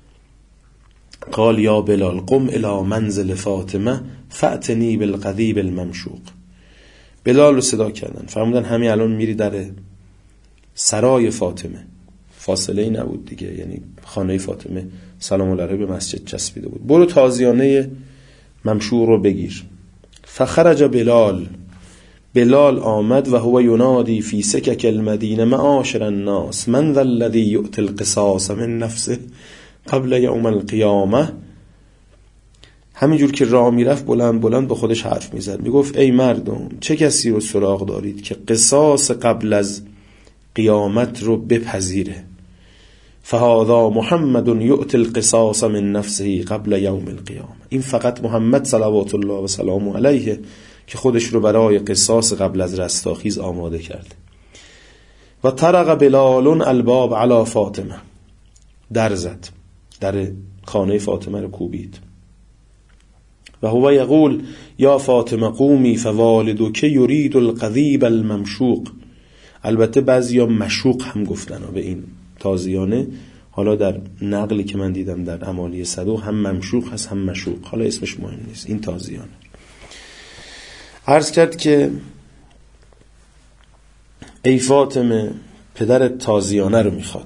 Speaker 1: قال یا بلال قم الى منزل فاطمه فأتنی بالقضیب الممشوق. بلال رو صدا کردن، فرمودن همین الان میری در سرای فاطمه، فاصله ای نبود دیگه، یعنی خانه فاطمه سلام الله علیها به مسجد چسبیده بود. برو تازیانه ممشوق رو بگیر. فخرج بلال، بلال آمد و هو ینادی فی سکک المدینه معاشر الناس من ذا الذی یؤتی القصاص من نفسه قبل یوم القیامه. همینجور که راه میرفت بلند بلند با خودش حرف میزد، میگفت ای مردم، چه کسی رو سراغ دارید که قصاص قبل از قیامت رو بپذیره؟ فهذا محمد یؤتی القصاص من نفسه قبل یوم القیامه. این فقط محمد صلوات الله و سلامه علیه که خودش رو برای قصاص قبل از رستاخیز آماده کرده. و طرق بلال الباب علی فاطمه، در زد، در خانه فاطمه رو کوبید. و هو یقول یا فاطمه قومی فوالدک یرید القضیب الممشوق. البته بعضیا مشوق هم گفتن به این تازیانه. حالا در نقلی که من دیدم در امالی صدوق هم ممشوق هست هم مشوق، حالا اسمش مهم نیست، این تازیانه. عرض کرد که ای فاطمه، پدر تازیانه رو میخواد.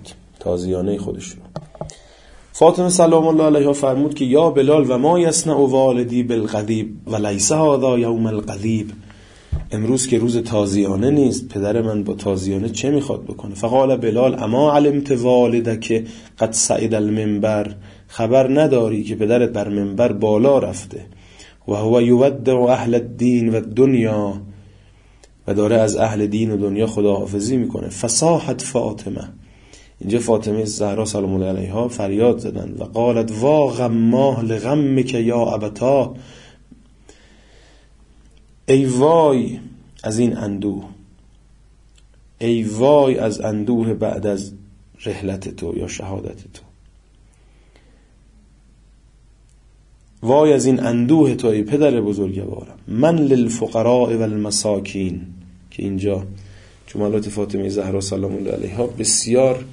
Speaker 1: تازیانه خودشون. فاطمه سلام الله علیها فرمود که یا بلال و ما یصنع والدی بالغضیب و لیس هذا یوم الغضیب، امروز که روز تازیانه نیست، پدر من با تازیانه چه میخواد بکنه؟ فقال بلال اما علمت والدک قد صعد المنبر، خبر نداری که پدرت بر منبر بالا رفته، و هو یودع اهل الدین و دنیا، و داره از اهل دین و دنیا خداحافظی میکنه. فصاحت فاطمه، اینجا فاطمه زهرا سلام الله علیها فریاد زدن و قالت وا غماه لغمک یا ابتا، ای وای از این اندوه، ای وای از اندوه بعد از رحلت تو یا شهادت تو، وای از این اندوه تو ای پدر بزرگوارم. من للفقراء و المساکین، که اینجا جملات فاطمه زهرا سلام الله علیها بسیار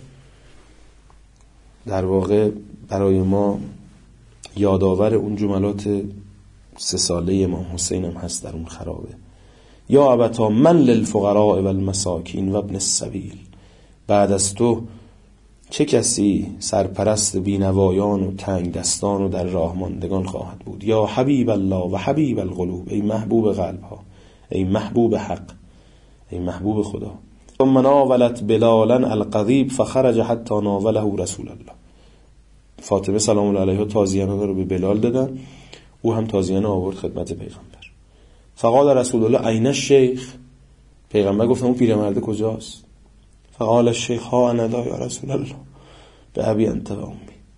Speaker 1: در واقع برای ما یادآور اون جملات سه ساله امام حسین هم هست در اون خرابه. یا ابتا من للفقراء و المساکین و ابن السبیل، بعد از تو چه کسی سرپرست بینوایان و تنگ دستان و در راه ماندگان خواهد بود؟ یا حبیب الله و حبیب القلوب، ای محبوب قلب ها، ای محبوب حق، ای محبوب خدا. ثم ناولت بلالا القضیب فخرج حتی ناوله رسول الله. فاطمه سلام الله علیها تازیانه رو به بلال دادن، او هم تازیانه آورد خدمت پیغمبر. فقال رسول الله عین الشیخ، پیغمبر گفتن اون پیرمرد کجاست؟ فقال الشیخ ها انا ذا یا رسول الله به ابی انت و امی.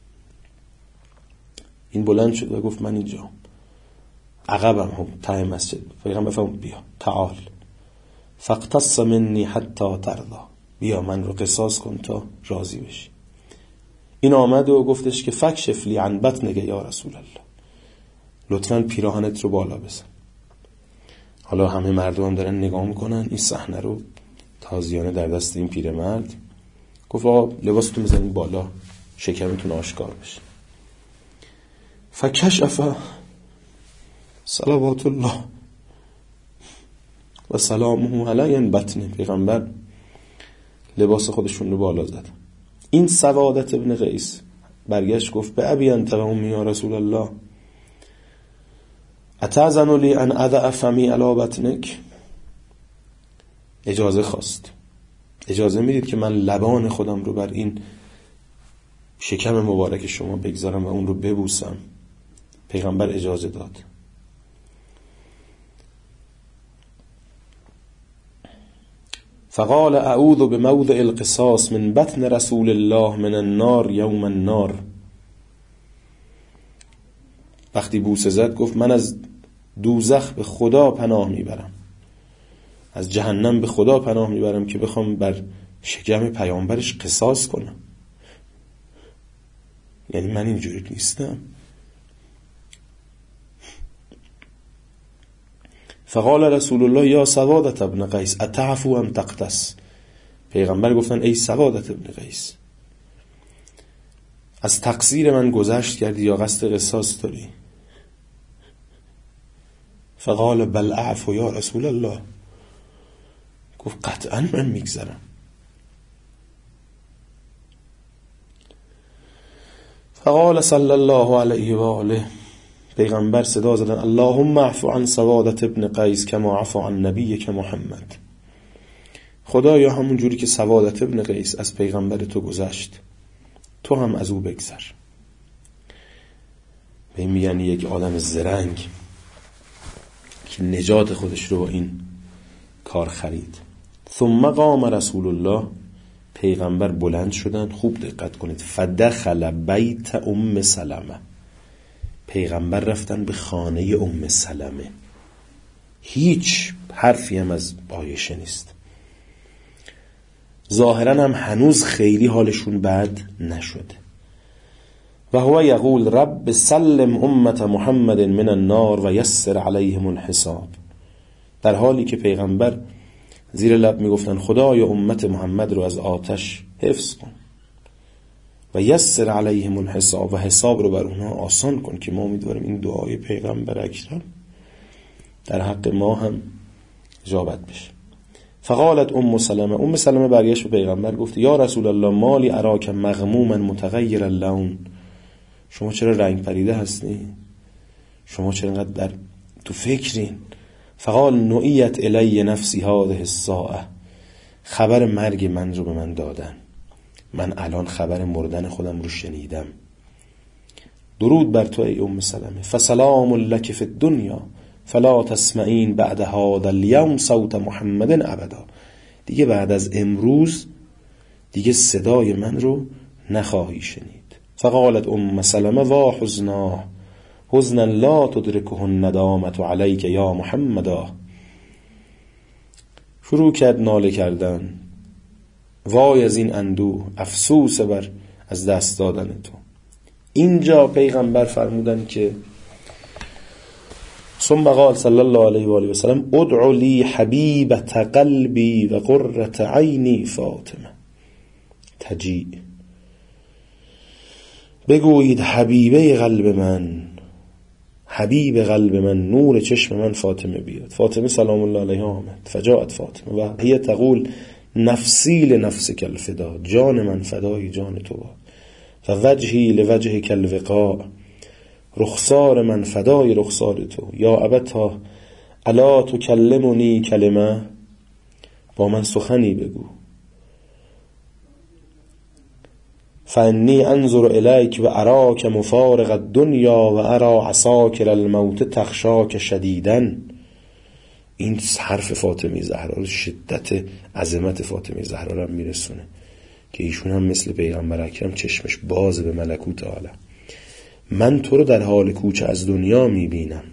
Speaker 1: این بلند شد و گفت من اینجا عقبم هم ته مسجد. پیغمبر فرمود بیا تعال فاقتص منی حتی ترضا، بیا من رو قصاص کن تا راضی بشی. این آمد و گفتش که فکشف لی عن بطنک یا رسول الله، لطفاً پیراهنت رو بالا بزن. حالا همه مردم هم دارن نگاه میکنن این صحنه رو، تازیانه در دست این پیرمرد. گفت آقا لباستون بزنید بالا شکمتون آشکار بشه. فکشف صلوات الله و سلامه علی بطن، پیغمبر لباس خودشون رو بالا زد. این سوادت ابن قیس برگشت گفت به ابی انت و امی یا رسول الله اتأذن لی ان اضع فمی علی بطنک، اجازه خواست، اجازه میدید که من لبان خودم رو بر این شکم مبارک شما بگذارم و اون رو ببوسم؟ پیغمبر اجازه داد. فقال اعوذ بموضع القصاص من بطن رسول الله من النار یوم النار، وقتی بوسه زد گفت من از دوزخ به خدا پناه میبرم، از جهنم به خدا پناه میبرم که بخوام بر شکم پیامبرش قصاص کنم. یعنی من اینجوری نیستم. فقال رسول الله یا سوادت ابن قیس اتعفو ام تقتص، پیغمبر گفتن ای سوادت ابن قیس، از تقصیر من گذشت کردی یا قصد قصاص داری؟ فقال بل اعفو یا رسول الله، گفت قطعا من میگذرم. فقال صلی الله علیه و آله، پیغمبر صدا زدن اللهم اعفو عن سوادت ابن قیس کما عفو عن نبیک محمد، خدایا همون جوری که سوادت ابن قیس از پیغمبر تو گذشت تو هم از او بگذر. به این میگن یک آدم زرنگ که نجات خودش رو با این کار خرید. ثم قام رسول الله، پیغمبر بلند شدن، خوب دقت کنید، فدخل بیت ام سلمه، پیغمبر رفتن به خانه ام سلمه. هیچ حرفی هم از عایشه نیست، ظاهرا هم هنوز خیلی حالشون بد نشده. و هو یقول رب سلم امت محمد من النار و یسر علیهم الحساب، در حالی که پیغمبر زیر لب میگفتن خدای امت محمد رو از آتش حفظ کن و یسر علیهم الحساب، و حساب رو بر اونها آسان کن، که ما امیدواریم این دعای پیغمبر اکرم در حق ما هم اجابت بشه. فقالت ام سلمه، ام سلمه برگشت به پیغمبر گفت یا رسول الله مالی اراک مغموما متغیر اللون، شما چرا رنگ پریده هستی؟ شما چرا اینقدر در تو فکرین؟ فقال نعیت الی نفسی هذه الساعه، خبر مرگ من رو به من دادن، من الان خبر مردن خودم رو شنیدم. درود بر تو ای ام سلمه، فسلام لک فی الدنیا فلا تسمعین بعد هذا اليوم صوت محمد ابدا، دیگه بعد از امروز دیگه صدای من رو نخواهی شنید. فقالت ام سلمه وا حزنا حزنا لا تدرکه الندامت علیک یا محمدا، شروع کرد ناله کردن، وای از این اندوه، افسوس بر از دست دادن تو. اینجا پیغمبر فرمودن که ثم قال صلی الله علیه و آله و سلم ادعو لی حبیبت قلبی و قرة عینی فاطمه تجیع، بگویید حبیبه قلب من، حبیب قلب من، نور چشم من فاطمه بیاد. فاطمه سلام الله علیها آمد، فجاءت فاطمه و هی تقول نفسی لنفسک الفدا، جان من فدای جان تو باد، و وجهی لوجهک الوقاء، رخسار من فدای رخسار تو. یا ابتا الا تکلمنی کلمه، با من سخنی بگو. فانی انظر الیک و اراک مفارق الدنیا و ارا عساکر الموت تخشاک شدیداً. این حرف فاطمه زهرا شدت عظمت فاطمه زهرا رو میرسونه که ایشون هم مثل پیغمبر اکرم چشمش باز به ملکوت عالم. من تو رو در حال کوچ از دنیا میبینم،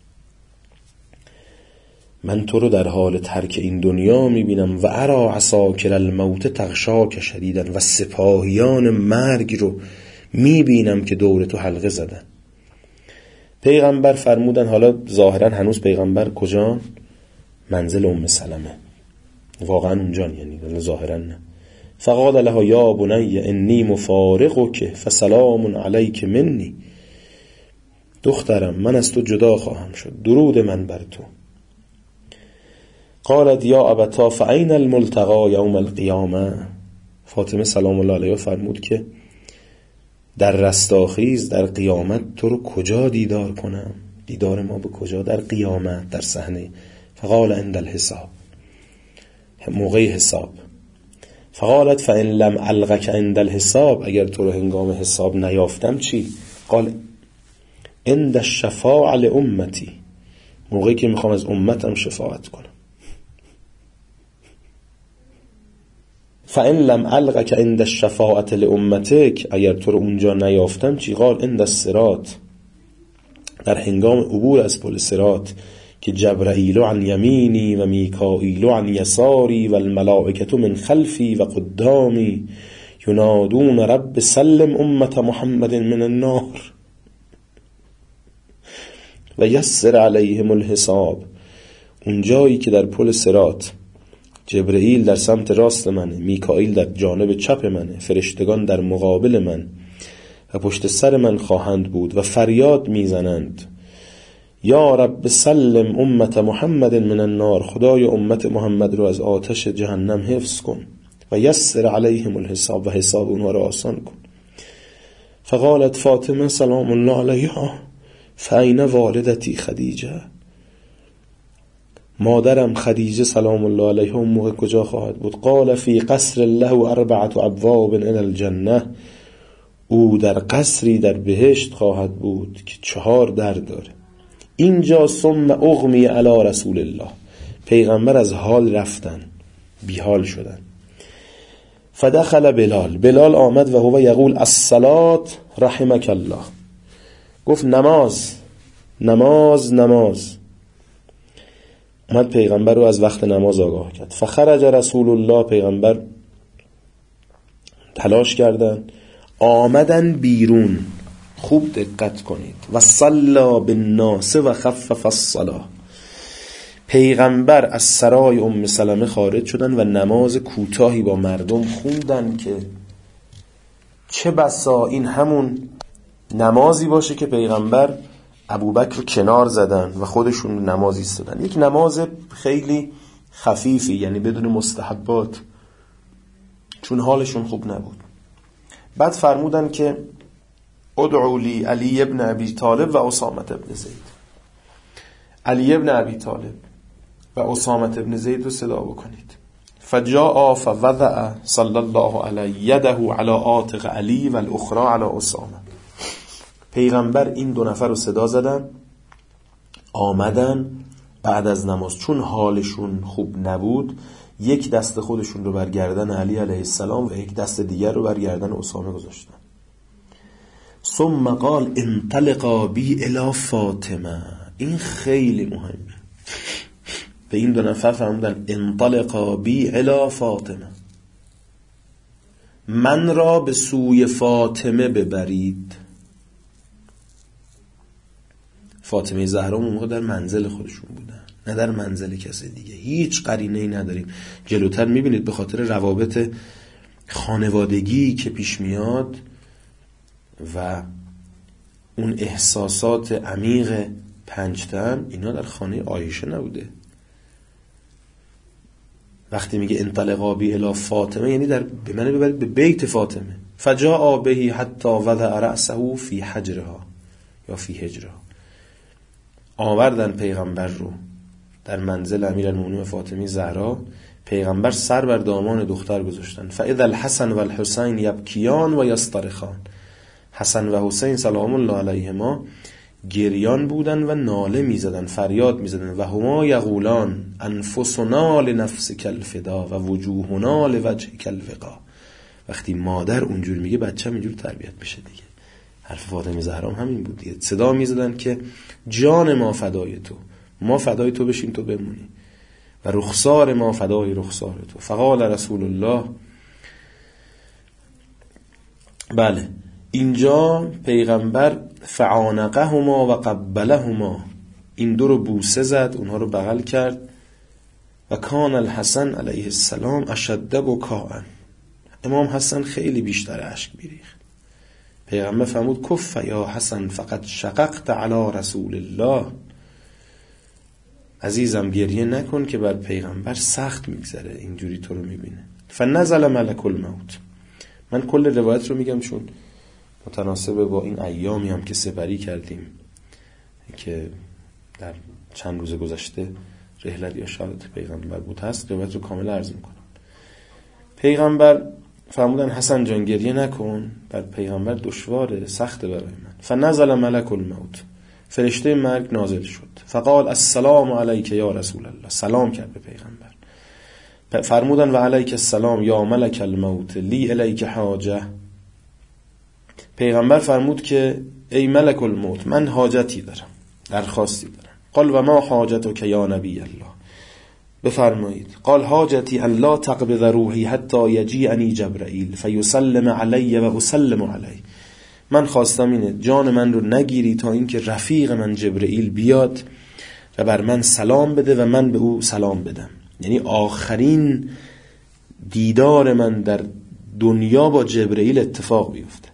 Speaker 1: من تو رو در حال ترک این دنیا میبینم. و ارا عساکر الموت تغشاک شدیداً، و سپاهیان مرگ رو میبینم که دور تو حلقه زدن. پیغمبر فرمودن، حالا ظاهرا هنوز پیغمبر کجان؟ منزل ام سلمه، واقعا اونجان، یعنی ظاهرا نه. فقال لها یا بنی انی مفارقک فسلام علیک منی، دخترم من از تو جدا خواهم شد، درود من بر تو. قالت یا ابتا فاین الملتقى یوم القیامه، فاطمه سلام الله علیها فرمود که در رستاخیز در قیامت تو رو کجا دیدار کنم؟ دیدار ما به کجا؟ در قیامت، در صحنه. فقال عند الحساب، موقع حساب. فقالت فإن لم القک عند الحساب، اگر تو رو هنگام حساب نیافتم چی؟ قال عند الشفاعة لامتی، موقعی که میخوام از امتم شفاعت کنم. فإن لم القک عند الشفاعة لامتک، اگر تو رو اونجا نیافتم چی؟ قال عند الصراط، در هنگام عبور از پل صراط که جبرائیل عن یمینی و میکائیل عن یساری و الملائکة من خلفی و قدامی ینادون رب سلم امت محمد من النار و یسر علیهم الحساب. اونجایی که در پل صراط جبرائیل در سمت راست منه، میکائیل در جانب چپ منه، فرشتگان در مقابل من و پشت سر من خواهند بود و فریاد میزنند یا رب سلم امت محمد من النار، خدای امت محمد رو از آتش جهنم حفظ کن و یسر علیهم الحساب، و حساب اونها رو آسان کن. فقالت فاطمه سلام الله علیها فاین والدتی خدیجه، مادرم خدیجه سلام الله علیها اون موقع کجا خواهد بود؟ قال فی قصر له اربعة ابواب الی الجنه، او در قصری در بهشت خواهد بود که چهار در داره. اینجا ثم اغمی علی رسول الله، پیغمبر از حال رفتن، بیحال شدن. فدخل بلال، بلال آمد و هو یقول الصلاة رحمک الله، گفت نماز نماز نماز. اومد پیغمبر رو از وقت نماز آگاه کرد. فخرج رسول الله، پیغمبر تلاش کردن آمدن بیرون. خوب دقت کنید. و صلی بالناس و خفف الصلاه، پیغمبر از سرای ام سلمه خارج شدن و نماز کوتاهی با مردم خوندن که چه بسا این همون نمازی باشه که پیغمبر ابوبکر رو کنار زدن و خودشون نماز ایستادن. یک نماز خیلی
Speaker 2: خفیفی، یعنی بدون مستحبات، چون حالشون خوب نبود. بعد فرمودن که ادعوا لی علی ابن ابی طالب و اسامه ابن زید. علی ابن ابی طالب و اسامه ابن زید رو صدا بکنید. فجاء فوضع صلی الله علیه یده علی عاتق علی و الاخرى علی اسامه. پیغمبر این دو نفر رو صدا زدن، آمدن بعد از نماز، چون حالشون خوب نبود یک دست خودشون رو بر گردن علی علیه السلام و یک دست دیگر رو بر گردن اسامه گذاشتن. ثم قال انطلقا بی الی فاطمه. این خیلی مهمه. به این دو نفر فرمودن انطلقا بی الی فاطمه، من را به سوی فاطمه ببرید. فاطمه زهرا اون موقع در منزل خودشون بودن، نه در منزل کسی دیگه. هیچ قرینه‌ای نداریم. جلوتر میبینید به خاطر روابط خانوادگی که پیش میاد و اون احساسات عمیق پنجتن، اینا در خانه عایشه نبوده. وقتی میگه انطلقا بی الی فاطمه یعنی در به من ببرید به بیت فاطمه. فجاء بهی حتی وضع رأسه فی حجرها یا فی حجرها. آوردن پیغمبر رو در منزل امیرالمومنین فاطمه زهرا. پیغمبر سر بر دامان دختر گذاشتن. فاذا الحسن و الحسین یبکیان و یصطرخان. حسن و حسین سلام الله علیهما گریان بودن و ناله میزدن، فریاد میزدن. و هما یقولان انفسنا لنفسک الفدا و وجوهنا لوجهک الوقا. وقتی مادر اونجور میگه بچه هم اینجور تربیت میشه دیگه. حرف فاطمه زهرا همین بود دیگه. صدا میزدن که جان ما فدای تو، ما فدای تو بشیم تو بمونی، و رخسار ما فدای رخسار تو. فقال رسول الله. بله اینجا پیغمبر فعانقهما و قبلهما، این دو رو بوسه زد، اونها رو بغل کرد. و کان الحسن علیه السلام اشد بکاء. امام حسن خیلی بیشتر اشک میریخت. پیغمبر فرمود کف یا حسن فقط شققت علی رسول الله. عزیزم گریه نکن که بر پیغمبر سخت میگذره اینجوری تو رو میبینه. فنزل ملک الموت. من کل روایت رو میگم چون متناسب با این ایامی هم که سپری کردیم که در چند روز گذشته رحلت یا شهادت پیغمبر بود هست، روایت رو کامل عرض میکنم. پیغمبر فرمودن حسن جان گریه نکن، بر پیغمبر دشواره، سخته برای من. فنزل ملک الموت. فرشته مرگ نازل شد. فقال السلام علیک یا رسول الله. سلام کرد به پیغمبر. فرمودن و علیک السلام یا ملک الموت لی الیک حاجه. پیغمبر فرمود که ای ملک الموت من حاجتی دارم، درخواستی دارم. قال و ما حاجتک یا نبی الله. بفرمایید. قال حاجتی ان لا تقبض روحی حتی یجیعنی جبرائیل فیسلم علی و اسلم علی. من خواستم اینه جان من رو نگیری تا اینکه رفیق من جبرائیل بیاد و بر من سلام بده و من به او سلام بدم. یعنی آخرین دیدار من در دنیا با جبرائیل اتفاق بیفته.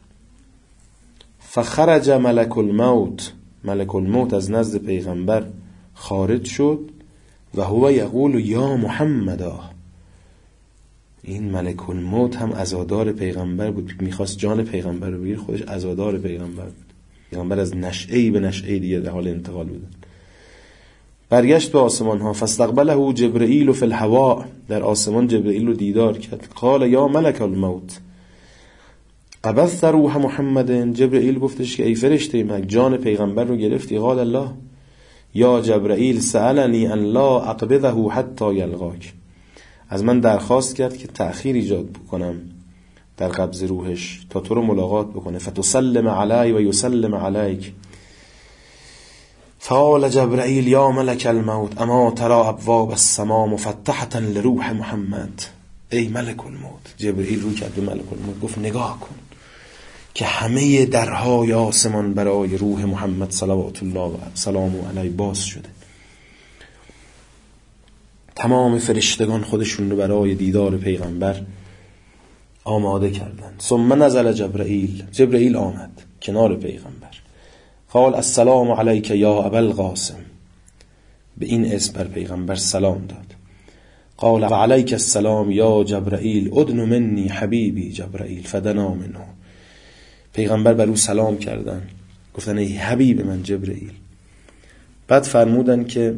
Speaker 2: فخرج ملک الموت. ملک الموت از نزد پیغمبر خارج شد و هو یقول یا محمدا. این ملک الموت هم عزادار پیغمبر بود، میخواست جان پیغمبر رو بگیر، خودش عزادار پیغمبر بود. پیغمبر از نشعه‌ای به نشعه دیگه در حال انتقال بود. برگشت به آسمان ها. فاستقبله جبرائیل فی الهواء. در آسمان جبرائیل رو دیدار کرد. قال یا ملک الموت قبضت روح محمد. جبرائیل گفتش که ای فرشته مرگ جان پیغمبر رو گرفتی؟ قال الله یا جبرائیل سألنی ان لا اقبضه حتی یلقاک. از من درخواست کرد که تأخیر ایجاد بکنم در قبض روحش تا تو رو ملاقات بکنه. فتسلم علی و یسلم علیک. فقال جبرائیل یا ملک الموت اما ترى ابواب السماء مفتحة لروح محمد. ای ملک الموت. جبرائیل رو کرد به ملک الموت گفت نگاه کن که همه درهای آسمان برای روح محمد صلوات الله و سلام علیه باز شده. تمام فرشتگان خودشون رو برای دیدار پیغمبر آماده کردند. ثم نزل جبرائیل. جبرائیل آمد کنار پیغمبر. قال السلام علیک یا ابا القاسم. به این اسم بر پیغمبر سلام داد. قال و علیک السلام یا جبرائیل ادن منی حبیبی جبرائیل فدنا منه. پیغمبر بر او سلام کردن، گفتن ای حبیب من جبرائیل. بعد فرمودن که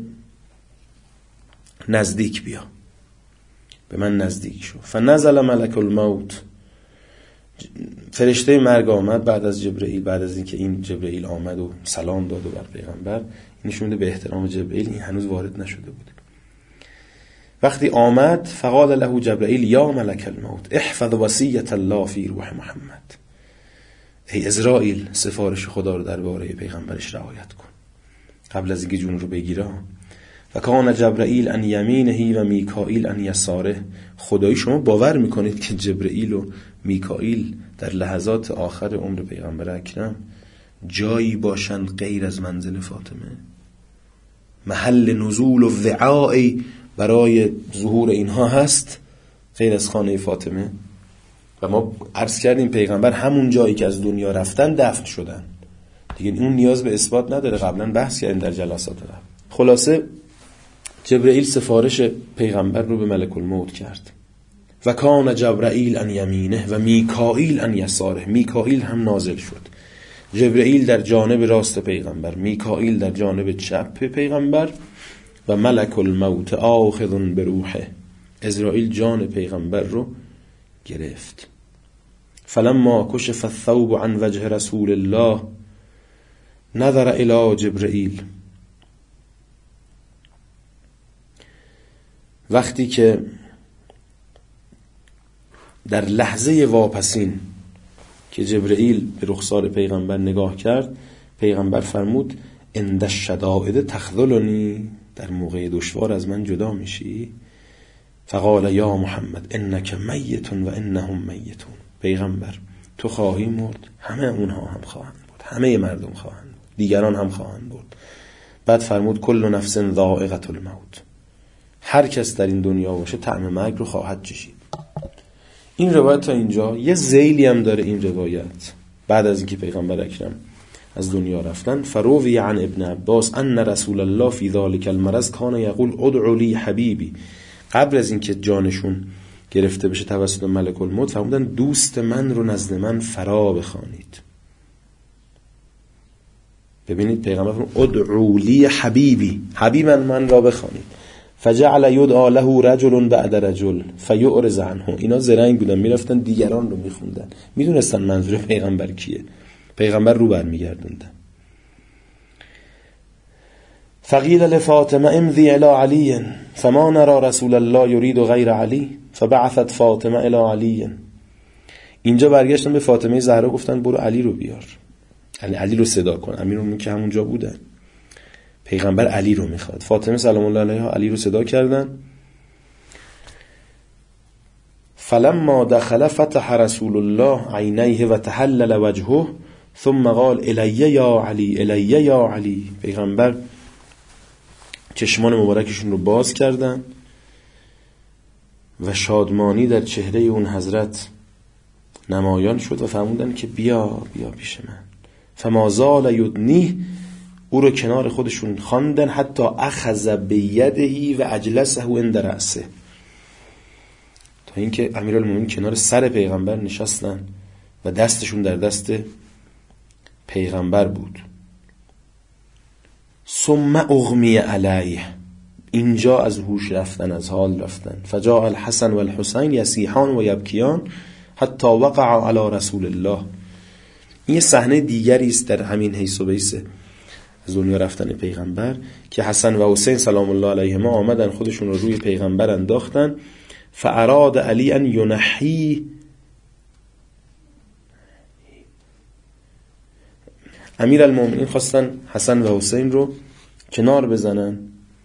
Speaker 2: نزدیک بیا، به من نزدیک شو. فنزل ملک الموت، فرشته مرگ آمد بعد از جبرائیل. بعد از اینکه این جبرائیل آمد و سلام داد و بر پیغمبر، نشون میده به احترام جبرائیل این هنوز وارد نشده بود. وقتی آمد فقال له جبرائیل یا ملک الموت احفظ وصیت الله فی روح محمد. ای عزرائیل، سفارش خدا رو درباره پیغمبرش رعایت کن قبل از اینکه جون رو بگیره. و کان جبرائیل ان یمینه و میکائیل ان یساره. خدایی شما باور میکنید که جبرائیل و میکائیل در لحظات آخر عمر پیغمبر اکرم جایی باشند غیر از منزل فاطمه؟ محل نزول و وعایی برای ظهور اینها هست غیر از خانه فاطمه؟ و ما عرض کردیم پیغمبر همون جایی که از دنیا رفتن دفن شدن دیگه، اون نیاز به اثبات نداره. قبلا بحث کردیم در جلسات قبل. خلاصه جبرائیل سفارش پیغمبر رو به ملک الموت کرد. و کان جبرائیل ان یمینه و میکائیل ان یساره. میکائیل هم نازل شد، جبرائیل در جانب راست پیغمبر، میکائیل در جانب چپ پیغمبر. و ملک الموت آخذ بروحه. عزرائیل جان پیغمبر رو گرفت. فلما کشف الثوب عن وجه رسول الله نظر الی جبرائیل. وقتی که در لحظه واپسین که جبرائیل به رخسار پیغمبر نگاه کرد، پیغمبر فرمود عند الشدائد تخذلنی، در موقع دشوار از من جدا میشی؟ فقال یا محمد انک میت و انهم میتون. پیغمبر تو خواهی مرد، همه اونها هم خواهند مرد، همه مردم خواهند مرد، دیگران هم خواهند مرد. بعد فرمود کل نفس ذائقة الموت. هر کس در این دنیا باشه طعم مرگ رو خواهد چشید. این روایت تا اینجا یه ذیلی هم داره. این روایت بعد از اینکه پیغمبر اکرم از دنیا رفتن، فروی عن ابن عباس ان رسول الله فی ذلک المرض کان یقول ادعوا لی حبیبی. قبل از اینکه جانشون گرفته بشه توسط ملک الموت فرمودن دوست من رو نزد من فرا بخوانید. ببینید پیغمبر فرمود ادعوا لی حبیبی، حبیبا من را بخوانید. فجعل یدعا له رجل بعد رجل فیعرض عنه. اینا زرنگ بودن، میرفتن دیگران رو میخوندن، میدونستن منظور پیغمبر کیه. پیغمبر رو برمیگردوندن. فقیل لفاطمه امضی الی علی فما نرى رسول الله یرید غیر علی فبعثت فاطمه الی علی. اینجا برگشتن به فاطمه زهرا گفتن برو علی رو بیار، یعنی علی رو صدا کن. امیرالمومنین که همونجا بودن، پیغمبر علی رو میخواد. فاطمه سلام الله علیها علی رو صدا کردن. فلما دخل فتح رسول الله عینیه و تحلل وجهه ثم قال الیه یا علی الیه یا علی. پیغمبر چشمان مبارکشون رو باز کردن و شادمانی در چهره اون حضرت نمایان شد و فرمودن که بیا بیا پیش من. فما زال یدنیه، او رو کنار خودشون خواندن حتی اخذ بیدهی و اجلسه عند رأسه، تا اینکه امیرالمومنین کنار سر پیغمبر نشستن و دستشون در دست پیغمبر بود. ثم اغمی علیه، اینجا از هوش رفتن، از حال رفتن. فجاء الحسن والحسین یصیحان و یبکیان حتی وقع علی رسول الله. این یه صحنه دیگری است در همین حیث و بیس از دنیا رفتن پیغمبر که حسن و حسین سلام الله علیهما آمدن خودشون رو روی پیغمبر انداختن. فاراد علی ان ینحی، امیر المومنین خواستن حسن و حسین رو کنار بزنن،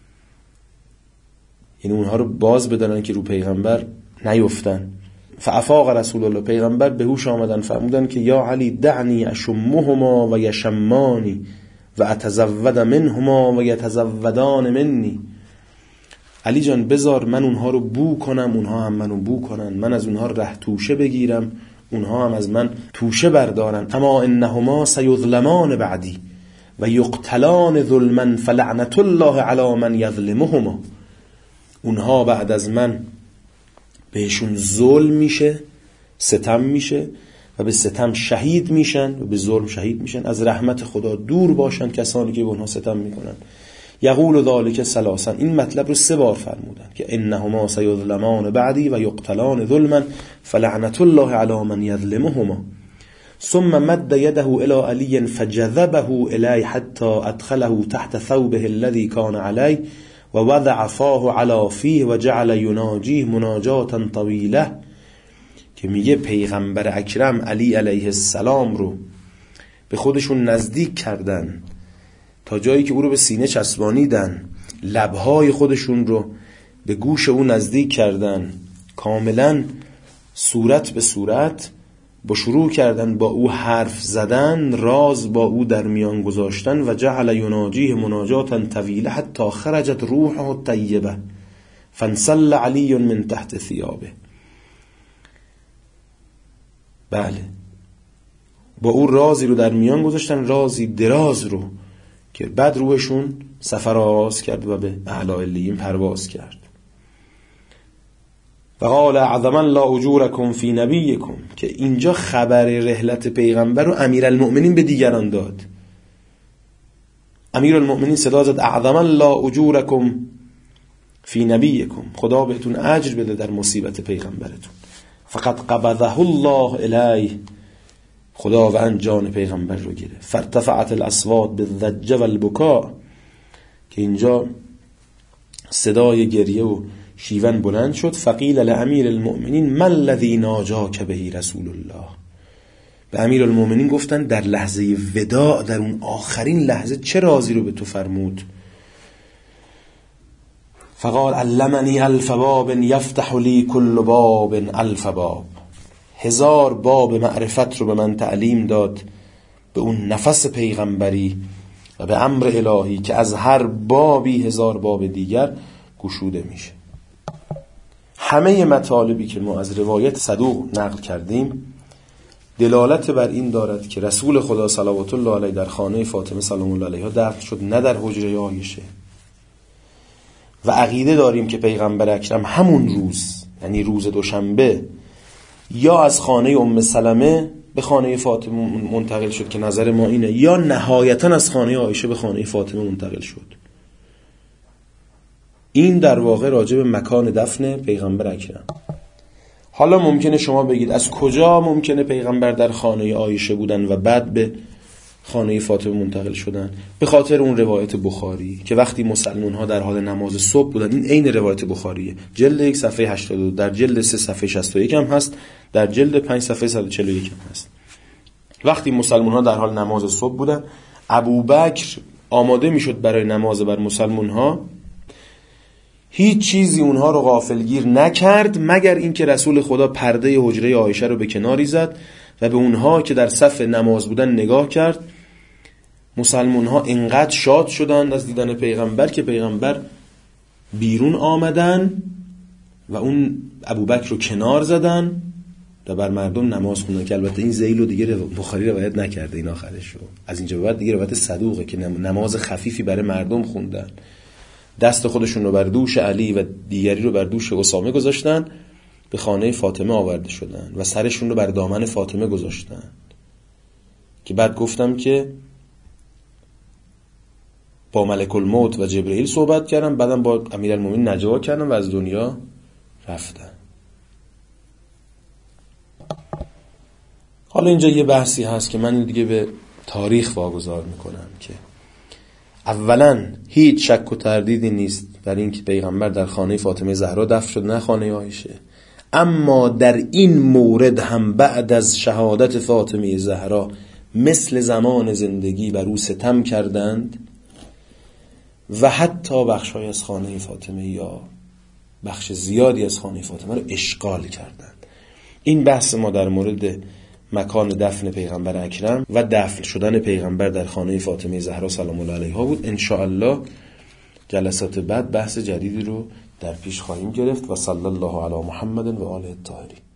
Speaker 2: یعنی اونها رو باز بدنن که رو پیغمبر نیفتن. فافاق رسول الله، پیغمبر به هوش آمدن فرمودن که یا علی دعنی اشمهما و یشمانی و اتزود منهما و یتزودان منی. علی جان بذار من اونها رو بو کنم، اونها هم منو بو کنن، من از اونها ره توشه بگیرم، اونها هم از من توشه بردارن. اما انهما سیظلمان بعدی و یقتلان ظلما فلعنت الله علی من یظلمهما. اونها بعد از من بهشون ظلم میشه، ستم میشه و به ستم شهید میشن و به ظلم شهید میشن. از رحمت خدا دور باشن کسانی که به اونها ستم میکنن. یقول ذلک ثلاثا، این مطلب رو سه بار فرمودن که انهما سیظلمان بعدی و یقتلان ظلما فلعنت الله علی من یظلمهما. ثم مد یده الی علی فجذبه الی حتی ادخله تحت ثوبه الذي كان علیه و وضع فاه علی فیه و جعل یناجیه مناجاتا طویله، که میگه پیغمبر اکرم علی علیه السلام رو به خودشون نزدیک کردن تا جایی که او رو به سینه چسبانیدن، لبهای خودشون رو به گوش او نزدیک کردن، کاملا صورت به صورت با شروع کردن با او حرف زدن، راز با او در میان گذاشتن. و جعل یناجیه مناجاتا طویله حتی خرجت روحه طیبه فانسل علی من تحت ثیابه. بله، با او رازی رو در میان گذاشتن، رازی دراز رو که بعد روحشون سفر آغاز کرد و به اعلی علیین پرواز کرد. و قال اعظم الله اجورکم فی نبیکم، که اینجا خبر رحلت پیغمبر رو امیرالمؤمنین به دیگران داد. امیرالمؤمنین صدا زد اعظم الله اجورکم فی نبیکم، خدا بهتون اجر بده در مصیبت پیغمبرتون. فقط قبضه الله الیه، خداوند جان پیغمبر رو گرفت. فارتفعت الاصوات بالضجه والبکاء، که اینجا صدای گریه و شیون بلند شد. فقیل لامیر المؤمنین ما الذی ناجاک به رسول الله، به امیر المؤمنین گفتن در لحظه وداع، در اون آخرین لحظه چه رازی رو به تو فرمود؟ فقال علمنی الف باب یفتح لی کل باب الف باب، هزار باب معرفت رو به من تعلیم داد، به اون نفس پیغمبری و به امر الهی که از هر بابی هزار باب دیگر گشوده میشه. همه مطالبی که ما از روایت صدوق نقل کردیم دلالت بر این دارد که رسول خدا صلوات الله علیه در خانه فاطمه سلام الله علیها دفن شد، نه در حجره عایشه. و عقیده داریم که پیغمبر اکرم همون روز، یعنی روز دوشنبه، یا از خانه ام سلمه به خانه فاطمه منتقل شد که نظر ما اینه، یا نهایتا از خانه عایشه به خانه فاطمه منتقل شد. این در واقع راجع به مکان دفن پیغمبر اکرم. حالا ممکنه شما بگید از کجا ممکنه پیغمبر در خانه عایشه بودن و بعد به خانه فاطمه منتقل شدن؟ به خاطر اون روایت بخاری که وقتی مسلمان ها در حال نماز صبح بودن، این عین روایت بخاریه، جلد یک صفحه هشتاد و دو، در جلد سه صفحه شصت و یک هم هست، در جلد پنج صفحه صد و چهل و یک هم هست. وقتی مسلمان ها در حال نماز صبح بودن، ابوبکر آماده میشد برای نماز بر مسلمان ها، هیچ چیزی اونها رو غافلگیر نکرد مگر اینکه رسول خدا پرده حجره عایشه رو به کناری زد و به اونها که در صف نماز بودن نگاه کرد. مسلمان ها اینقدر شاد شدند از دیدن پیغمبر که پیغمبر بیرون آمدن و اون ابوبکر رو کنار زدن و بر مردم نماز خوندن، که البته این ذیل رو دیگه بخاری روایت نکرده، این آخرش رو از اینجا به بعد دیگه روایت صدوقه که نماز خفیفی برای مردم خوندن، دست خودشون رو بر دوش علی و دیگری رو بر دوش اسامه گذاشتن، به خانه فاطمه آورده شدن و سرشون رو بر دامن فاطمه گذاشتن، که بعد گفتم که با ملک الموت و جبرئیل صحبت کردم، بعدم با امیرالمومنین نجوا کردم و از دنیا رفتن. حالا اینجا یه بحثی هست که من دیگه به تاریخ واگذار میکنم که اولا هیچ شک و تردیدی نیست در این که پیغمبر در خانه فاطمه زهرا دفن شد، نه خانه عایشه. اما در این مورد هم بعد از شهادت فاطمه زهرا مثل زمان زندگی بر او ستم کردند و حتی بخشای از خانه فاطمه یا بخش زیادی از خانه فاطمه رو اشغال کردند. این بحث ما در مورد مکان دفن پیغمبر اکرم و دفن شدن پیغمبر در خانه فاطمه زهرا سلام الله علیها بود. ان شاء الله جلسات بعد بحث جدیدی رو در پیش خواهیم گرفت. و صلی الله علی محمد و آله الطاهرین.